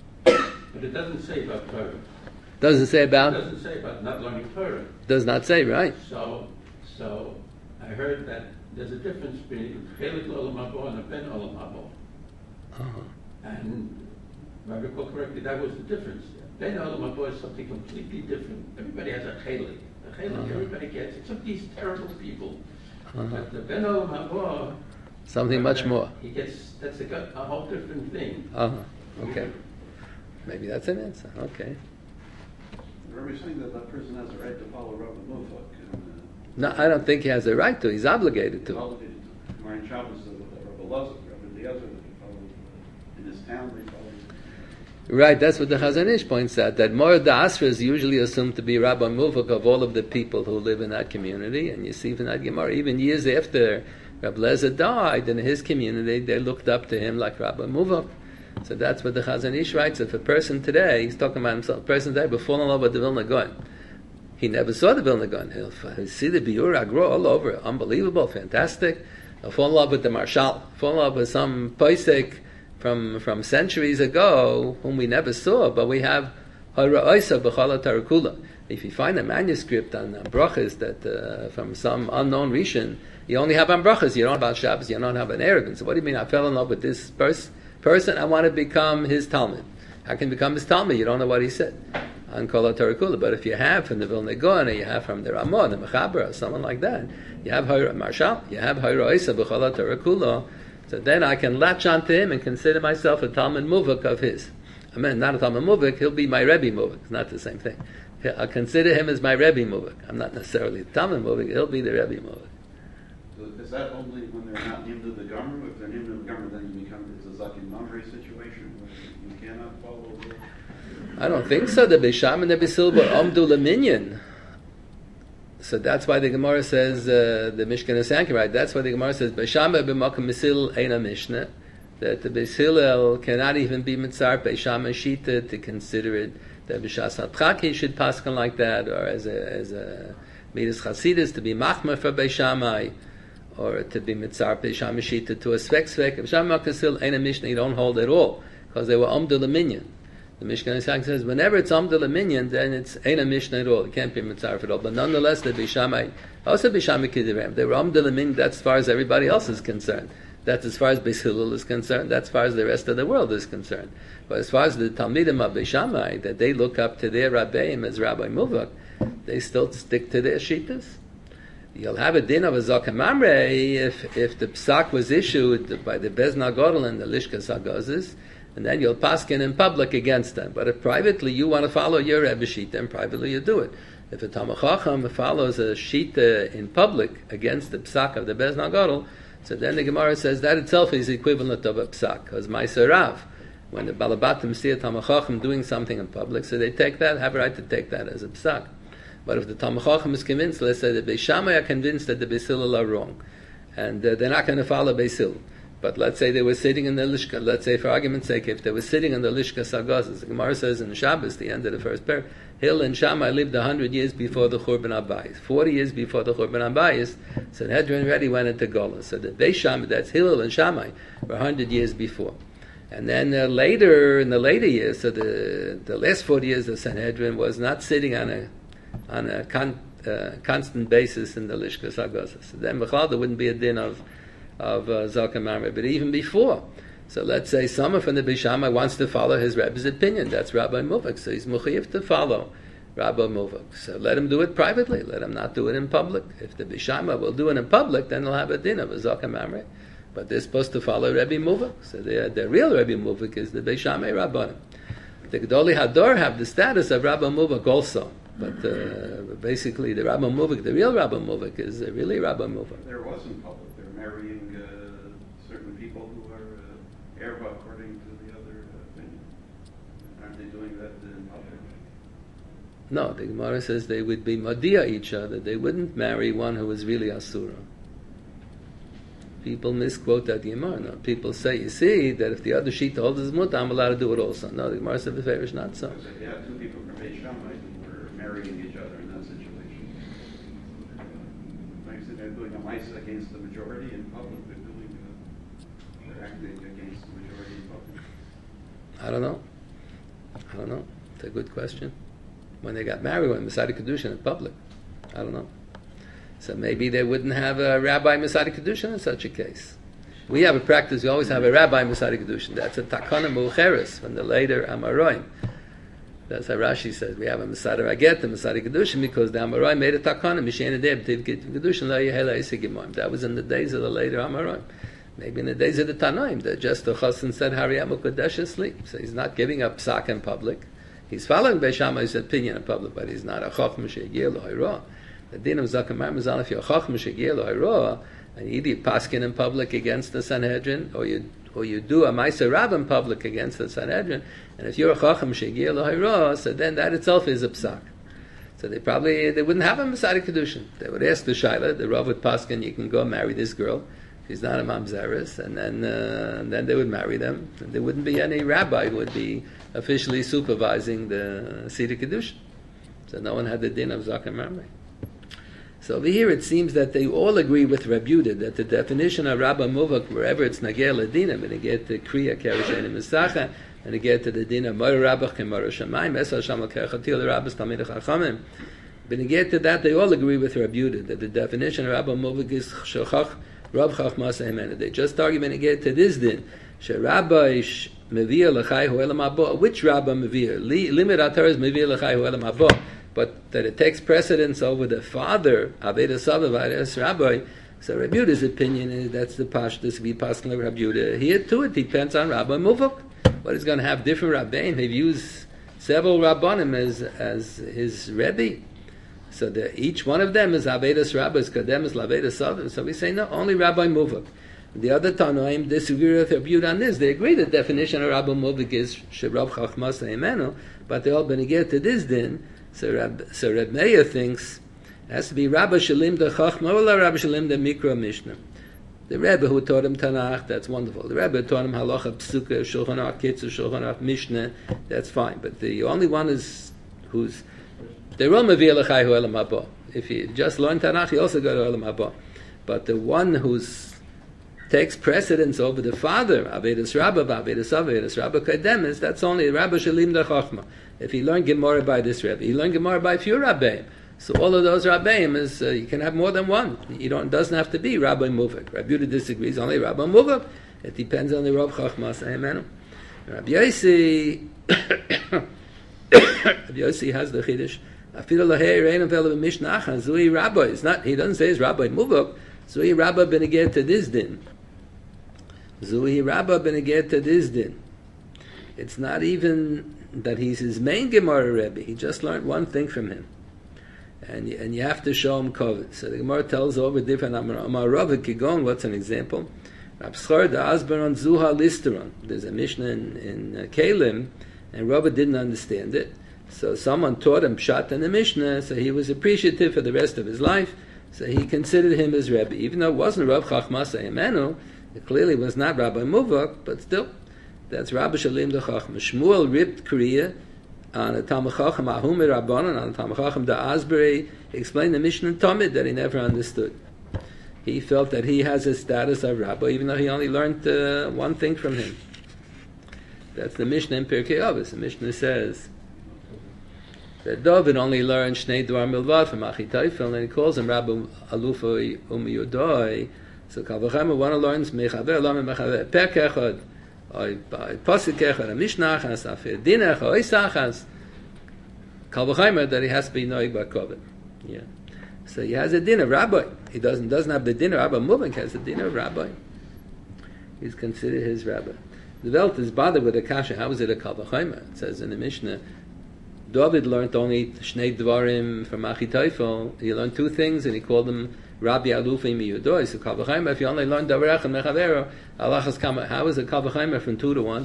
But it doesn't say about Torah. Doesn't say about? It doesn't say about not learning Torah. Does not say, right. So so I heard that there's a difference between Chelik Olam Habo and a Ben Olam Habo. Uh-huh. And if I recall correctly, that was the difference. Ben Olam Habo is something completely different. Everybody has a Chelik. Uh-huh. Everybody gets, except these terrible people. Uh-huh. But the Ben Olam Habo, something much more. He gets, that's a, a whole different thing. Uh-huh. Okay. Maybe that's an answer. Okay. Are we saying that that person has a right to follow Rabbi Mufak? And, uh, no, I don't think he has a right to. He's obligated to. He's obligated to. Marin Shabbos says that Rabbi Lazar, Rabbi Eliezer, that he followed in his town, they followed. Right, that's what the Chazon Ish points out, that Morad Asra is usually assumed to be Rabbi Muvak of all of the people who live in that community, and you see from that Gemara, even years after Rabbi Lezer died, in his community, they looked up to him like Rabbi Muvak. So that's what the Chazon Ish writes. If a person today, he's talking about himself, a person today will fall in love with the Vilna Gaon. He never saw the Vilna Gaon. He'll, he'll see the Biur Agro all over, unbelievable, fantastic. He'll fall in love with the Marshal, fall in love with some Poisek from from centuries ago, whom we never saw, but we have Hara'isa B'chala Tarakula. If you find a manuscript on uh, brachas that uh, from some unknown Rishon, you only have on brachas, you don't have on Shabbos, you don't have on Erev. So what do you mean, I fell in love with this pers- person, I want to become his Talmud. How can you become his Talmud? You don't know what he said on Kol Tarakula. But if you have from the Vilna Gaon, or you have from the Ramah, the Mechaber, or someone like that, you have Marshal, you have Hara'isa B'chala Tarakula. So then I can latch onto him and consider myself a Talmud Muvak of his. I mean, not a Talmud Muvak, he'll be my Rebbe Muvak. It's not the same thing. I'll consider him as my Rebbe Muvak. I'm not necessarily the Talmud Muvak, he'll be the Rebbe Muvak. So is that only when they're not named to the Gomer? If they're named to the Gomer, then you become, it's a Zakin Mamre situation where you cannot follow the... I don't think so. The Bisham and the Bisilba Omdu Leminyan. So that's why the Gemara says, uh, the Mishkan is Sankai, right? That's why the Gemara says, B'shama b'makam misil eina mishnah, that the Beis Hillel cannot even be mitzar Beis Shammai shita to consider it that b'shas hatchaki should paskin like that, or as a as a midas chasidus to be machmer for Beis Shammai, or to be mitzar Beis Shammai shita to a svek svek. Beis Shammai Kasil ain't a mishnah you don't hold at all because they were umdul minyan. The Mishkan Yisrael says whenever it's umdul minyan, then it's ain't a mishnah at all. It can't be mitzar at all. But nonetheless, the Beis Shammai also Beis Shammai kidirem. They were umdul minyan. That's as far as everybody else is concerned. That's as far as Beis Hillel is concerned. That's as far as the rest of the world is concerned. But as far as the Talmidim of Beis Shammai, that they look up to their Rabbeim as Rabbi Muvak, they still stick to their shitas. You'll have a din of a Zakam Mamre if if the psak was issued by the Bez Nagodol and the Lishkas Hagazis, and then you'll paskin in public against them. But if privately you want to follow your Rebbe shita, and privately you do it. If a Talmid Chacham follows a shita in public against the psak of the Bez Nagodol, so then the Gemara says that itself is equivalent of a psak, because Ma'aser Rav, when the Balabatim see a Talmid Chacham doing something in public, so they take that, have a right to take that as a psak. But if the Talmid Chacham is convinced, let's say the Beis Shammai are convinced that the Beis Hillel are wrong, and uh, they're not going to follow Beis Hillel. But let's say they were sitting in the Lishka, let's say for argument's sake, if they were sitting in the Lishka Sagazas, the Gemara says in Shabbos, the end of the first pair, Hill and Shammai lived a hundred years before the Churban Abayis. Forty years before the Churban Abayis, Sanhedrin already went into Gola. So the Beis Shammai, that's Hillel and Shammai, were a hundred years before. And then uh, later, in the later years, so the the last forty years of Sanhedrin was not sitting on a on a con, uh, constant basis in the Lishka Sagazas. So then Bechal, there wouldn't be a din of of uh, Zakam Mamre, but even before. So let's say someone from the Beis Shammai wants to follow his Rebbe's opinion. That's Rabbi Muvak. So he's Mechuyev to follow Rabbi Muvak. So let him do it privately. Let him not do it in public. If the Beis Shammai will do it in public, then they'll have a din of a Zakam Mamre. But they're supposed to follow Rabbi Muvak. So the real Rabbi Muvak is the Beis Shammai Rabbanim. The Gedolei Hador have the status of Rabbi Muvak also. But uh, basically the Rabbi Muvak, the real Rabbi Muvak is uh, really Rabbi Muvak. There was in public. They're marrying uh, certain people who are uh, Erva according to the other opinion. Aren't they doing that in public? No, the Gemara says they would be Madia each other. They wouldn't marry one who was really Asura. People misquote that Gemara. No, people say, you see, that if the other sheet holds his mutter, I'm allowed to do it also. No, the Gemara said the favor is not so. Because if you have two people from Beis Shammai who were marrying each other in that situation, like I said, they're doing a mice against the majority in public. They're doing, uh, they're acting against the majority in public. I don't know. I don't know. It's a good question. When they got married, when Masadi Kedushin in public, I don't know. So maybe they wouldn't have a Rabbi Masadi Kedushin in such a case. We have a practice, we always have a Rabbi Masadi Kedushin. That's a Takana Mucheres from the later Amaroim. That's how Rashi says. We have a Masadi Raget, a Masadi Kedushin, because the Amaroim made a Takana, Mishena Deb, Kedushin, La Yehela Isigimoim. That was in the days of the later Amaroim. Maybe in the days of the Tanoim, that just the Chassan said, Hariyamu Kodesh asleep. So he's not giving up Psak in public. He's following Beis Shammai's opinion in public, but he's not a Chacham She'yeh Lo Hayroah. The din of Zakam Mamre is on if you're a Chacham She'yeh Lo Hayroah, and you either paskin in public against the Sanhedrin, or you or you do a Ma'aser Rav in public against the Sanhedrin, and if you're a Chacham She'yeh Lo Hayroah, so then that itself is a psak. So they probably, they wouldn't have a Masadi Kedushin. They would ask the Shaila, the Rav would paskin, you can go marry this girl, she's not a mamzeres, and then uh, and then they would marry them. And there wouldn't be any rabbi who would be officially supervising the Seder Kedushin. So no one had the din of Zakam Mamre. So over here it seems that they all agree with Reb Yehuda that the definition of Rabba Muvak, wherever it's Nagel Ladinam, and it get to Kriya Kereshen and Misacha, and it get to the din of Moir Rabbach and Moir Shamayim, Esal Shamal Kechatil, the Rabbis Talmid Chachamim. But it get to that, they all agree with Reb Yehuda that the definition of Rabba Muvak is Shachach Rav Chachmas Amen. They just argue when it get to this din, She Rabba Mevir Lechai Hoelam Abo. Which Rabba Mevir? Limit Atar is Mevir Lechai Hoelam Abo. But that it takes precedence over the father, Aveda Savav, Rabbi. So Reb Yehuda's opinion is that's the Pashtus we pass on Reb Yehuda. Here too it depends on Rabbi Muvak. But he's going to have different Rabbein. He views several Rabbanim as as his Rebbe. So the, each one of them is Avedas Rabbis, Kadem is Lavedas Savav. So we say no, only Rabbi Muvak. The other Tanoim disagree with Reb Yehuda on this. They agree the definition of Rabbi Muvak is Sherav Chachmas Eimenu, but they all been get to this din. So Reb, so Reb Meir thinks it has to be Rabbi Shalim the Chachma or Rabbi Shalim the Mikra Mishnah. The Rebbe who taught him Tanakh, that's wonderful. The Rebbe taught him Halacha, Psuka, Shulchan Aruch, Kitzur, Shulchan Aruch, Mishnah, that's fine. But the only one is who's the Rom Mavir L'chai Hu Elam Haba. If you just learn Tanakh, you also go to Elam Haba. But the one who's takes precedence over the father, Avedis Rabbah, Avedis Avedis Rabbah Kademis, that's only Rabba Shalim da Chachma. If he learned Gemara by this Rebbe, he learned Gemara by a few Rabbeim. So all of those Rabbeim is, uh, you can have more than one. You don't, it doesn't have to be Rabbi Muvak. Rabbi Yehuda disagrees, only Rabbi Muvak. It depends on the Rav Chachmas, amen. Rabbi Yossi, Rabbi Yossi has the Chiddush, Afilu lahei re'einu v'elu b'mishnah achan, zui Rabbi. It's not, he doesn't say it's Rabbi Muvak, zui Rabbi b'neged to this din. Zui Rabbi b'neged to this din. It's not even that he's his main Gemara Rebbe. He just learned one thing from him. And you, and you have to show him covet. So the Gemara tells over different Amar Rav Kigon. What's an example? Rab Schor da Asbaron Zuha Listeron. There's a Mishnah in, in uh, Kalim, and Rav didn't understand it. So someone taught him Pshat in the Mishnah, so he was appreciative for the rest of his life. So he considered him as Rebbe, even though it wasn't Rav Chachmas Emenu. It clearly was not Rabbi Muvak, but still, that's Rabbi Shalim da Chachma. Shmuel ripped Kriya on a Talmud Chacham Ahumir Rabbanon, on a Talmud Chacham da Asbury, explained the Mishnah Tamid that he never understood. He felt that he has a status of Rabbi, even though he only learned uh, one thing from him. That's the Mishnah in Pirkei Avos. The Mishnah says that David only learned Shnei Dvar Milvad from Achitophel, and he calls him Rabbi Alufoi Umiyudoi. So Kal V'chomer, one learns Mechaver Lama Mechaver Perk Echad, or Pasuk Echad, a Mishnah Achas, Afir Din Echad, Ois Achas. Kal V'chomer that he has to be Noig Bakovet. Yeah. So he has a din of Rabbi. He doesn't doesn't have the din of Rabbi Muvak, has a din of Rabbi. He's considered his Rabbi. The Welt is bothered with the kasha. How is it a Kal V'chomer? It says in the Mishnah, David learned only Shnei Dvarim from Achitophel. He learned two things, and he called them Rabbi Alufim Miyudoi. So Kal V'chomer, if you only learned Davarech and Mechavero, Alachas Kama. How is it Kal V'chomer from two to one?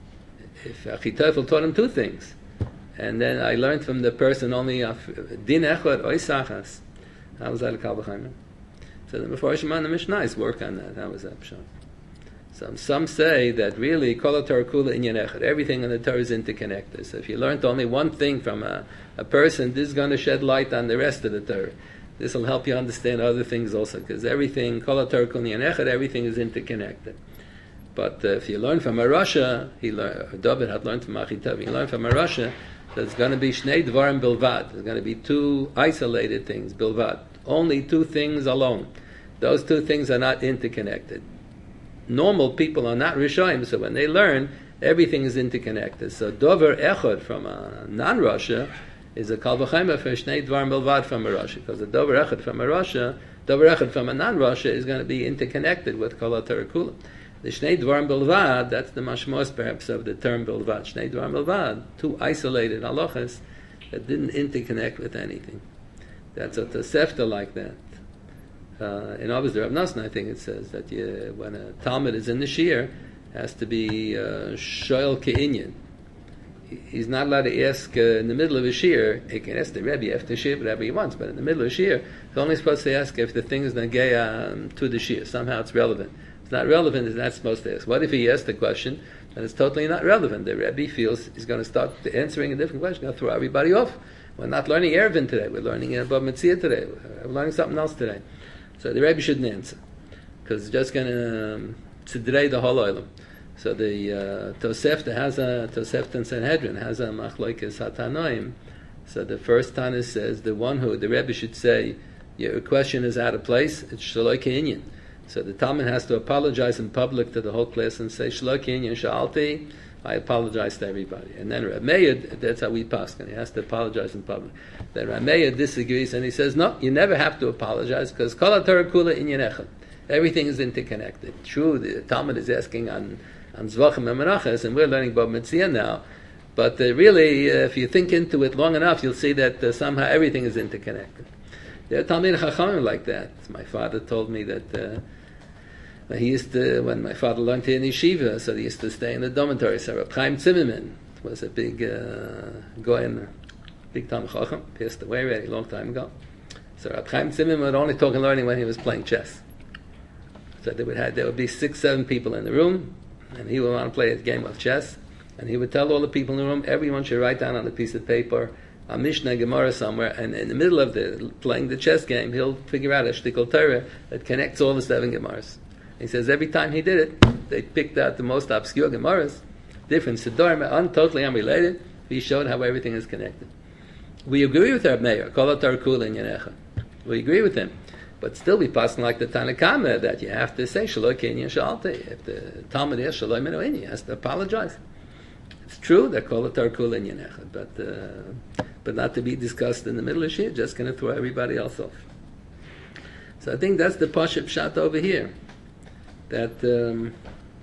If Achitophel taught him two things, and then I learned from the person only Din Echad Oisachas. How was that a Kal V'chomer? So the Mefarshim on the Mishnah work on that. How was that pshat? Some some say that really Kol HaTorah Kula Inyan Echad. Everything in the Torah is interconnected. So if you learned only one thing from a, a person, this is going to shed light on the rest of the Torah. This will help you understand other things also, because everything Kol HaTorah Kula Inyan Echad, everything is interconnected. But uh, if you learn from a Rasha, he learned, David had learned from Achitav. He learned from a Rasha. There's going to be Shnei Dvarim Bilvad. There's going to be two isolated things, Bilvad. Only two things alone. Those two things are not interconnected. Normal people are not Rishonim, so when they learn, everything is interconnected. So Dover Echad from a non-Rasha is a Kal V'chomer for Shnei Dvarim Bilvad from a Rasha, because the Dover Echad from a Rasha, Dover Echad from a non-Rasha is going to be interconnected with Kol HaTorah Kula. The Shnei Dvarim Bilvad, that's the mashmos perhaps of the term Bilvad. Shnei Dvarim Bilvad, two isolated halachas that didn't interconnect with anything. That's a Tosefta like that. Uh, in Avos Rav Nosson, I think it says that you, when a Talmud is in the Shir, has to be uh, Shoel Ke'inyan. He's not allowed to ask uh, in the middle of a Shir. He can ask the Rebbe after Shir whatever he wants, but in the middle of a Shir, he's only supposed to ask if the thing is Nageya um, to the Shir. Somehow it's relevant. It's not relevant, he's not supposed to ask. What if he asks the question and it's totally not relevant? The Rebbe feels he's going to start answering a different question, going to throw everybody off. We're not learning Erevin today. We're learning Abba Metzia today. We're learning something else today. So the Rebbe shouldn't answer, because it's just going to um, tzidrei the whole olam. So the uh, Tosefta has a Tosefta and Sanhedrin has a machlokes hatanoim. So the first Tana says the one who the Rebbe should say your question is out of place. It's shaloi ke'inyan. So the Talmud has to apologize in public to the whole class and say shaloi ke'inyan sha'alti. I apologize to everybody. And then Rav Meir, that's how we pass, and he has to apologize in public. Then Rav Meir disagrees, and he says, no, you never have to apologize, because Kol HaTorah Kula Inyan Echad. Everything is interconnected. True, the Talmud is asking on, on Zvachim and Menachas, and we're learning Bab Metzia now, but uh, really, uh, if you think into it long enough, you'll see that uh, somehow everything is interconnected. There are Talmid Chachamim like that. My father told me that uh, he used to, when my father learned here in yeshiva, so he used to stay in the dormitory. So Reb Chaim Zimmerman was a big uh, goyen, big Talmid Chacham, passed away already a long time ago. So Reb Chaim Zimmerman would only talk and learning when he was playing chess. So they would have, there would be six, seven people in the room, and he would want to play a game of chess, and he would tell all the people in the room, everyone should write down on a piece of paper a Mishnah Gemara somewhere, and in the middle of the playing the chess game, he'll figure out a shtickle Torah that connects all the seven Gemaras. He says every time he did it, they picked out the most obscure Gemaras, different Siddurim, un, totally unrelated. He showed how everything is connected. We agree with Reb Meir, Kol Atar Kula in Yenecha. We agree with him. But still we pass like the Tanakama that you have to say Shaloi Kenyan Shalti. If the Talmud is Shaloi Menoini, he has to apologize. It's true that Kol Atar Kula in Yenecha, but uh, but not to be discussed in the middle of Shir, just going to throw everybody else off. So I think that's the Pashup Pshat over here. That um,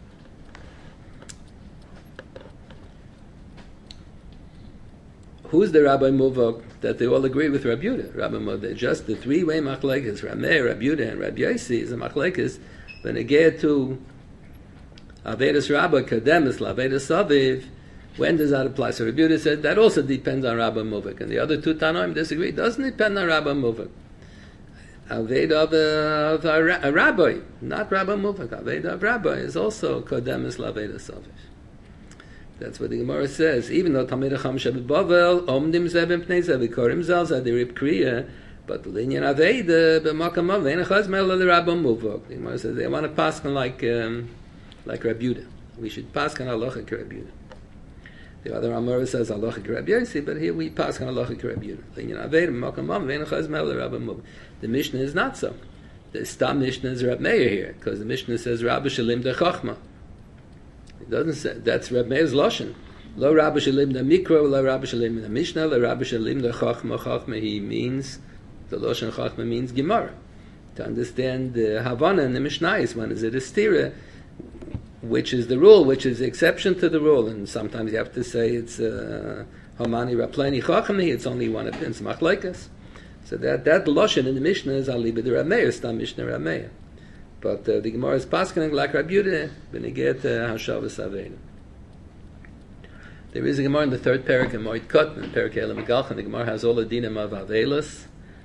who's the Rabbi Muvok that they all agree with Rabbi Yehuda? Rabbi Muvok, just the three-way machlekes, Rabbi Meir, Rabbi Yehuda, and Rabbi Yossi is a machlekes. When they get to Avedas Rabba, Kademis, Avedas Saviv, when does that apply? So Rabbi Yehuda said that also depends on Rabbi Muvok, and the other two Tanoim disagree. It doesn't depend on Rabbi Muvok. Aveda of, a, of a, a rabbi, not Rabbi Muvak. Aveda of rabbi is also Kodemis Laveda Savish. That's what the Gemara says. Even though Talmid Chacham Shebebavel Omdim Zebim Pnei Zevikorim Zal Zadirib Kriya, but Linyan Aveda b'Makam Avein Chazmel Rabbi Muvak. The Gemara says they want to pass on like um, like Rabbi Yehuda. We should pass on halacha like Rabbi Yehuda. The other Amora says halacha like Rabbi Yossi, but here we pass on halacha like Rabbi Yehuda. Linyan Aveda b'Makam Avein Chazmel Rabbi Muvak. The Mishnah is not so. The Stam Mishnah is Reb Meir here, because the Mishnah says Rabbi Shalim de Chachma. It doesn't say that's Reb Meir's lashon. Lo Rabbi Shalim de Mikro, lo Rabbi Shalim de Mishnah, lo Rabbi Shalim de Chachma. Chachma he means the lashon Chachma means Gemara. To understand the Havana and the Mishnah is one is it a stira, which is the rule, which is the exception to the rule, and sometimes you have to say it's uh, Hamani Rapleni Chachmi. It's only one of it's machlekes. So that that lashon in the Mishnah is alibi the Reb Meir, Stam Mishnah Reb Meir. But uh, the Gemara is paskening like Rabbi Yehuda, b'neget hashavas aveinu. There is a Gemara in the third parak in Moed Katan, Parak Elam Galchan. The Gemara has all the dinim of avelos.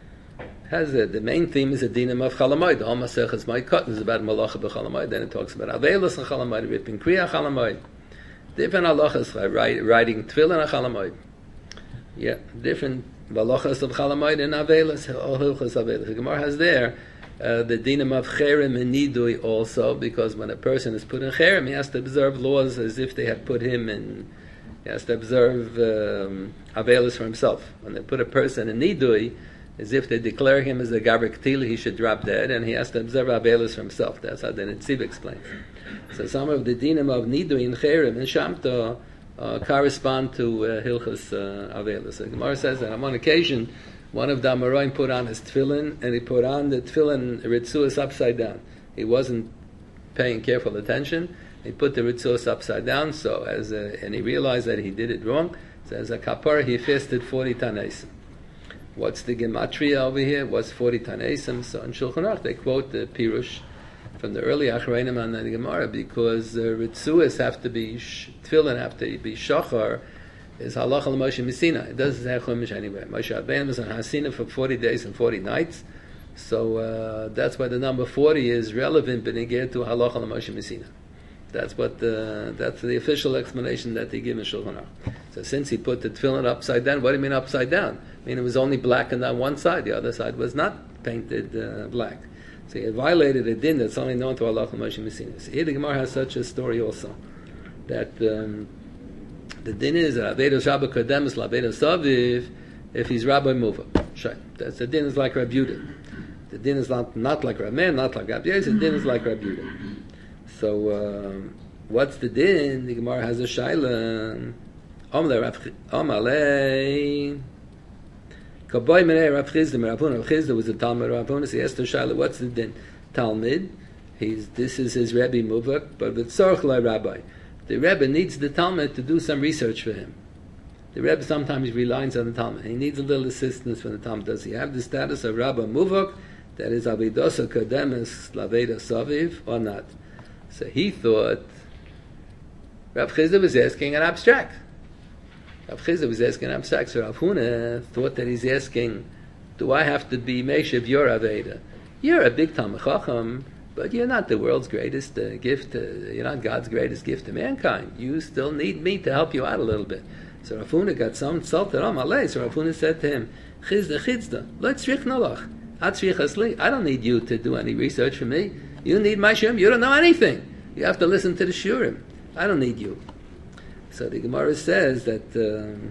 Has a, the main theme is a dinim of chalamoid. The whole Masech is Moed Katan is about malacha b'chalamoid. Then it talks about avelos and chalamoid, ripping kriya chalamoid. Different halachas for writing tefillin and chalamoid. Yeah, different. Balachas of Chalamoid and Avelis, all Hilchas Avelis. The Gemara has there uh, the dinim of Cherem and Nidui also, because when a person is put in Cherem, he has to observe laws as if they had put him in, he has to observe um, Avelis for himself. When they put a person in Nidui, as if they declare him as a Gabrik Tili, he should drop dead, and he has to observe Avelis for himself. That's how the Netziv explains. So some of the dinim of Nidui and Cherem and Shamto Uh, correspond to uh, Hilchas uh, Avelis. The Gemara says that on one occasion, one of the Amoraim put on his tefillin, and he put on the tefillin Ritzuas upside down. He wasn't paying careful attention. He put the Ritzuas upside down, so as a, and he realized that he did it wrong. So as a kapara, he fasted forty tanesim. What's the gematria over here? What's forty tanesim? So in Shulchan Aruch, they quote the Pirush from the early Achreinim on the Gemara, because uh, Ritzuas have to be, sh- tefillin have to be shachar, is halacha l'Moshe Messina. It doesn't say chumash anywhere. Moshe Rabbeinu was on Hasina for forty days and forty nights, so uh, that's why the number forty is relevant b'negeh to halacha l'Moshe Messina. That's what the, that's the official explanation that they give in Shulchan Aruch. So since he put the tefillin upside down, what do you mean upside down? I mean it was only black on that one side, the other side was not painted uh, black. So he had violated a din that's only known to Allah and Moshe Messina. So here the Gemara has such a story also, that um, the din is that Aveda Rabba Kodemis Laveda Saviv if he's Rabbi Muvak. That's the din is like Rabbi Yehuda. The din is not, not like Rabbi Meir, not like Rabbi Yossi. The din is like Rabbi Yehuda. So um, what's the din? The Gemara has a shaila. Amalei. Kaboy Menei Rav Chizda, Rav Huna. Rav Chizda was a Talmud. Rav Huna, so he asked the shaila, what's the din? Talmud. He's, this is his Rebbe Muvak, but with Tzorch Lai Rabbi. The Rebbe needs the Talmud to do some research for him. The Rebbe sometimes relies on the Talmud. He needs a little assistance from the Talmud. Does he have the status of Rabbi Muvak, that is Avidosa Kodemis Laveda Saviv, or not? So he thought Rav Chizda was asking an abstract. Rav Chizda was asking an abstract. So Rav Huna thought that he's asking, do I have to be Meshav your Aveda? You're a big Talmud Chacham. but you're not the world's greatest uh, gift. To, you're not God's greatest gift to mankind. You still need me to help you out a little bit. So Rav Huna got some insulted. Oh, Malay. So Rav Huna said to him, Chizda, Chizda, let's tzrich nalach. I don't need you to do any research for me. You need my shurim. You don't know anything. You have to listen to the shurim. I don't need you. So the Gemara says that um,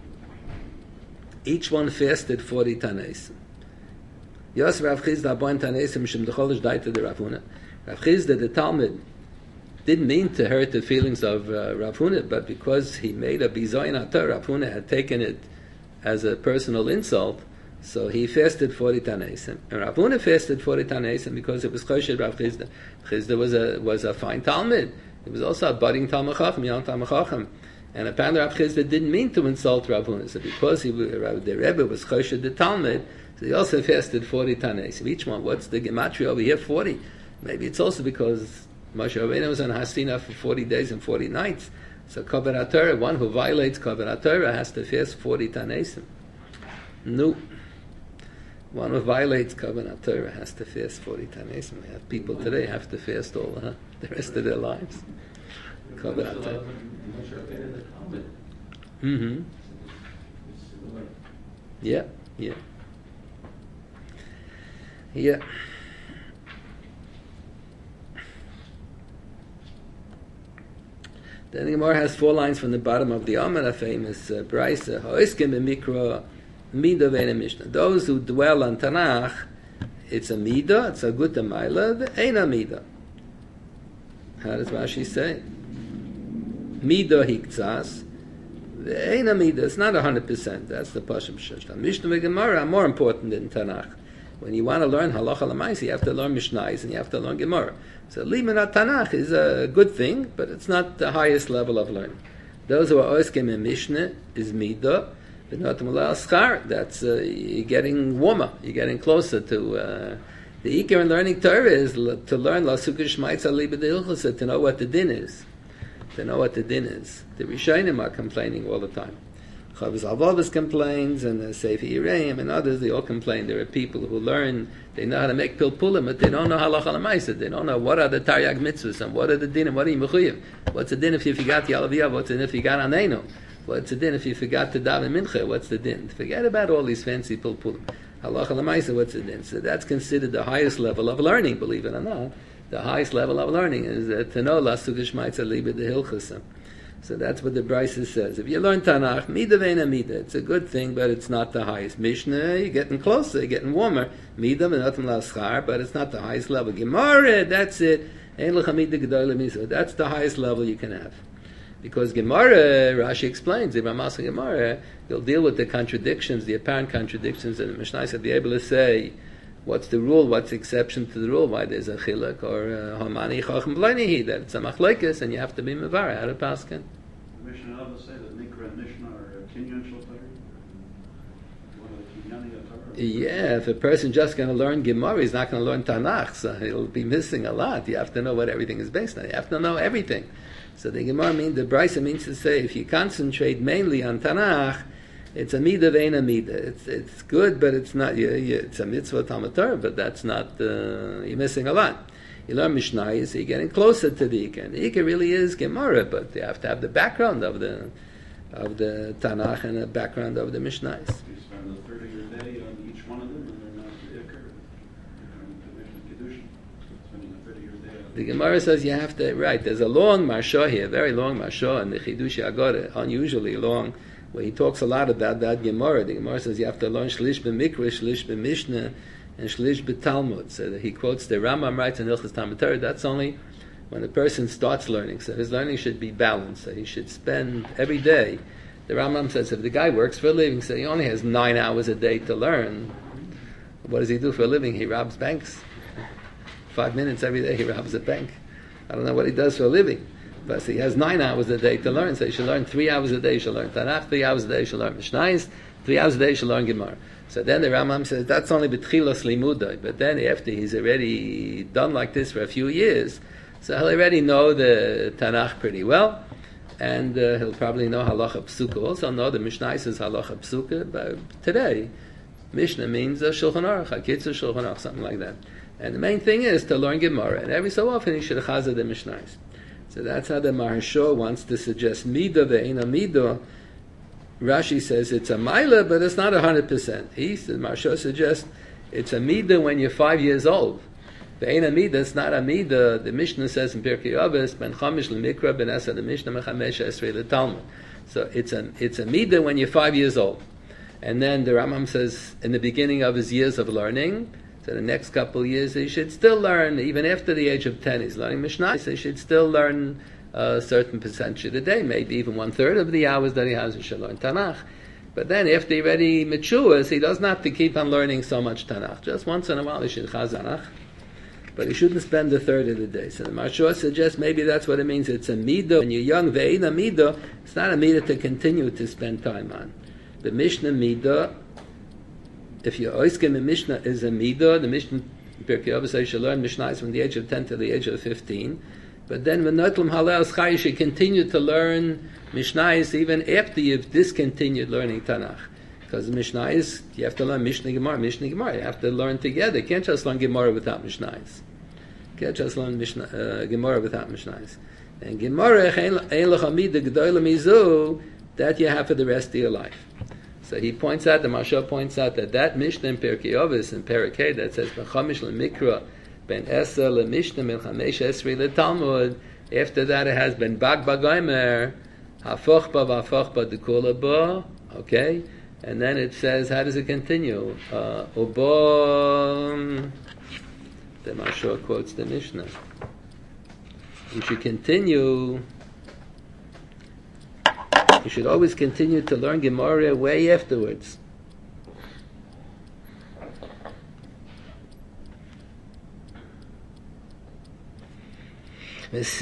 each one fasted forty taneis. Yos Rav Chizda aboin taneis mishum decholish daita de Rav Huna. Rav Chizda, the Talmud, didn't mean to hurt the feelings of uh, Rav Huna, but because he made a bizoyin atar, Rav Huna had taken it as a personal insult. So he fasted forty tanesim, and Rav Huna fasted forty tanesim because it was choshed Rav Chizda. Chizda was a was a fine Talmud. It was also a budding Talmud Chacham, young Talmud Chacham, and apparently Rav Chizda didn't mean to insult Rav Huna. So because he the Rebbe was choshed the Talmud, so he also fasted forty tanesim. Each one, what's the gematria over here? Forty. Maybe it's also because Moshe Rabbeinu was on Hasina for forty days and forty nights. So Kavod HaTorah, one who violates Kavod HaTorah has to fast forty tanesim. No. One who violates Kavod HaTorah has to fast forty tanesim. We have people today have to fast all uh, the rest of their lives. Kavod HaTorah. Mm-hmm. Yeah, yeah. Yeah. Then the Gemara has four lines from the bottom of the Amar, a famous uh, Brisa. Ha'oskim b'mikra Mida ve'ena Mishnah. Those who dwell on Tanakh, it's a Mida, it's a good Maila, the Eina Mida. How does Rashi say? Mida hiktzas, the Eina Mida. It's not a hundred percent. That's the Pashim Shashtam. Mishnah and Gemara are more important than Tanakh. When you want to learn Halacha L'maisa, you have to learn Mishnais and you have to learn Gemara. So Limanat Tanakh is a good thing, but it's not the highest level of learning. Those who are Oskim in Mishnah is Mida. That's uh, you're getting warmer. You're getting closer to uh, the Iker in learning Torah is l- to learn Lasuka Shmaitza Liba de Ilchasa, to know what the din is. To know what the din is. The Rishonim are complaining all the time. Chavos Avavos complains, and the Sefer Yereim and others, they all complain. There are people who learn, they know how to make pilpulim, but they don't know halacha l'maisa. They don't know what are the Taryag mitzvahs and what are the din and what are you mechuyev. What's the din if you forgot Yalav What's the din if you got Anenu? What's the din if you forgot to daven mincha? What's the din? Forget about all these fancy pilpulim. Halacha l'maisa, what's the din? So that's considered the highest level of learning, believe it or not. The highest level of learning is uh, to know la sugish ma'itza liba de hilchasa. So that's what the Brisa says. If you learn Tanakh, mida ve'ena mida, it's a good thing, but it's not the highest. Mishnah, you're getting closer, you're getting warmer. Mida v'notam la'aschar, but it's not the highest level. Gemara, that's it. Ein lecha mida gedoyle misa. That's the highest level you can have. Because Gemara, Rashi explains, the Ramas Gemara, you'll deal with the contradictions, the apparent contradictions, and the Mishnah said, be able to say, what's the rule, what's the exception to the rule, why there's a chilek, or hamani chachem b'leinihi, that it's a machlekes, and you have to be mevar, how to paskin. The Mishnah also say that Mikra and Mishnah are kinyan shel Torah? One of the kinyani of Torah? Yeah, if a person just going to learn Gemara, he's not going to learn Tanakh, so he'll be missing a lot. You have to know what everything is based on. You have to know everything. So the Gemara means, the Brisa means to say, if you concentrate mainly on Tanakh, it's a midah ve'ena midah. It's it's good, but it's not. You, you, it's a mitzvah Talmud Torah, but that's not. Uh, you're missing a lot. You learn Mishnah, so you're getting closer to the Ikar. The Ikar really is Gemara, but you have to have the background of the of the Tanakh and the background of the Mishnah. You spend a third of your day on each one of them, and they're not the Ikar. Spending a third of your day on The Gemara says you have to, right, there's a long Marsha here, very long Marsha, in the Chidushei Agora, unusually long, where he talks a lot about that Gemara. The Gemara says you have to learn Shlish b'Mikra, Shlish b'Mishnah, and Shlish b'Talmud. So that he quotes the Rambam writes in Hilchos Talmud Torah, that's only when a person starts learning. So his learning should be balanced. So he should spend every day. The Rambam says if the guy works for a living, so he only has nine hours a day to learn, what does he do for a living? He robs banks. Five minutes every day he robs a bank. I don't know what he does for a living. But he has nine hours a day to learn, so he should learn three hours a day, he should learn Tanakh, three hours a day, he should learn Mishnayos, three hours a day, he should learn Gemara. So then the Rambam says, that's only B'tchilas Limudai, but then after he's already done like this for a few years, so he'll already know the Tanakh pretty well, and uh, he'll probably know Halacha Psuka, also know the Mishnayos is Halacha Psuka, but today, Mishnah means a Shulchan Aruch, a Kitzur Shulchan Aruch, something like that. And the main thing is to learn Gemara, and every so often he should chazer the Mishnayos. So that's how the Maharsha wants to suggest Midah ve'ena Midah. Rashi says it's a Maila, but it's not a hundred percent. He, the Maharsha suggests it's a Midah when you're five years old. Ve'ena Midah, it's not a Midah. The Mishnah says in Pirkei Avos, Ben Chamish l'Mikra, Ben Asa l'Mishnah, Ben Chamesh Esrei l'Talmud. So it's a it's a Midah when you're five years old. And then the Rambam says in the beginning of his years of learning, so the next couple of years he should still learn, even after the age of ten, he's learning Mishnah, so he should still learn a certain percentage a day, maybe even one third of the hours that he has, he should learn Tanakh. But then after he already matures, he doesn't have to keep on learning so much Tanakh. Just once in a while he should chazanach, but he shouldn't spend a third of the day. So the Maharsha suggests maybe that's what it means. It's a midah. When you're young, ve'ina midah, it's not a midah to continue to spend time on. The Mishnah midah, if you're oiskim, the Mishnah is a midah. The Mishnah, Pirkei Avos says you should learn Mishnah from the age of ten to the age of fifteen. But then when Notlam Halal Schai, you should continue to learn Mishnahs even after you've discontinued learning Tanakh. Because Mishnahs, you have to learn Mishnah Gemara, Mishnah Gemara. You have to learn together. You can't just learn Gemara without Mishnahs. You can't just learn Mishnah, uh, Gemara without Mishnahs. And Gemara, Ein Lecha Midah G'dola Mizu, that you have for the rest of your life. So he points out, the Maharsha points out that that Mishnah in Pirkei Avos in Parakeh that says Ben Chamish l'Mikra, Ben Esa l'Mishnah, Ben Chamesh Esrei l'Talmud. After that, it has Ben Bag Bagaymer, Hafoch ba v'Hafoch ba Dekula ba. Okay, and then it says, how does it continue? Uh, Ubo. The Maharsha quotes the Mishnah. You should continue. You should always continue to learn Gemara way afterwards. You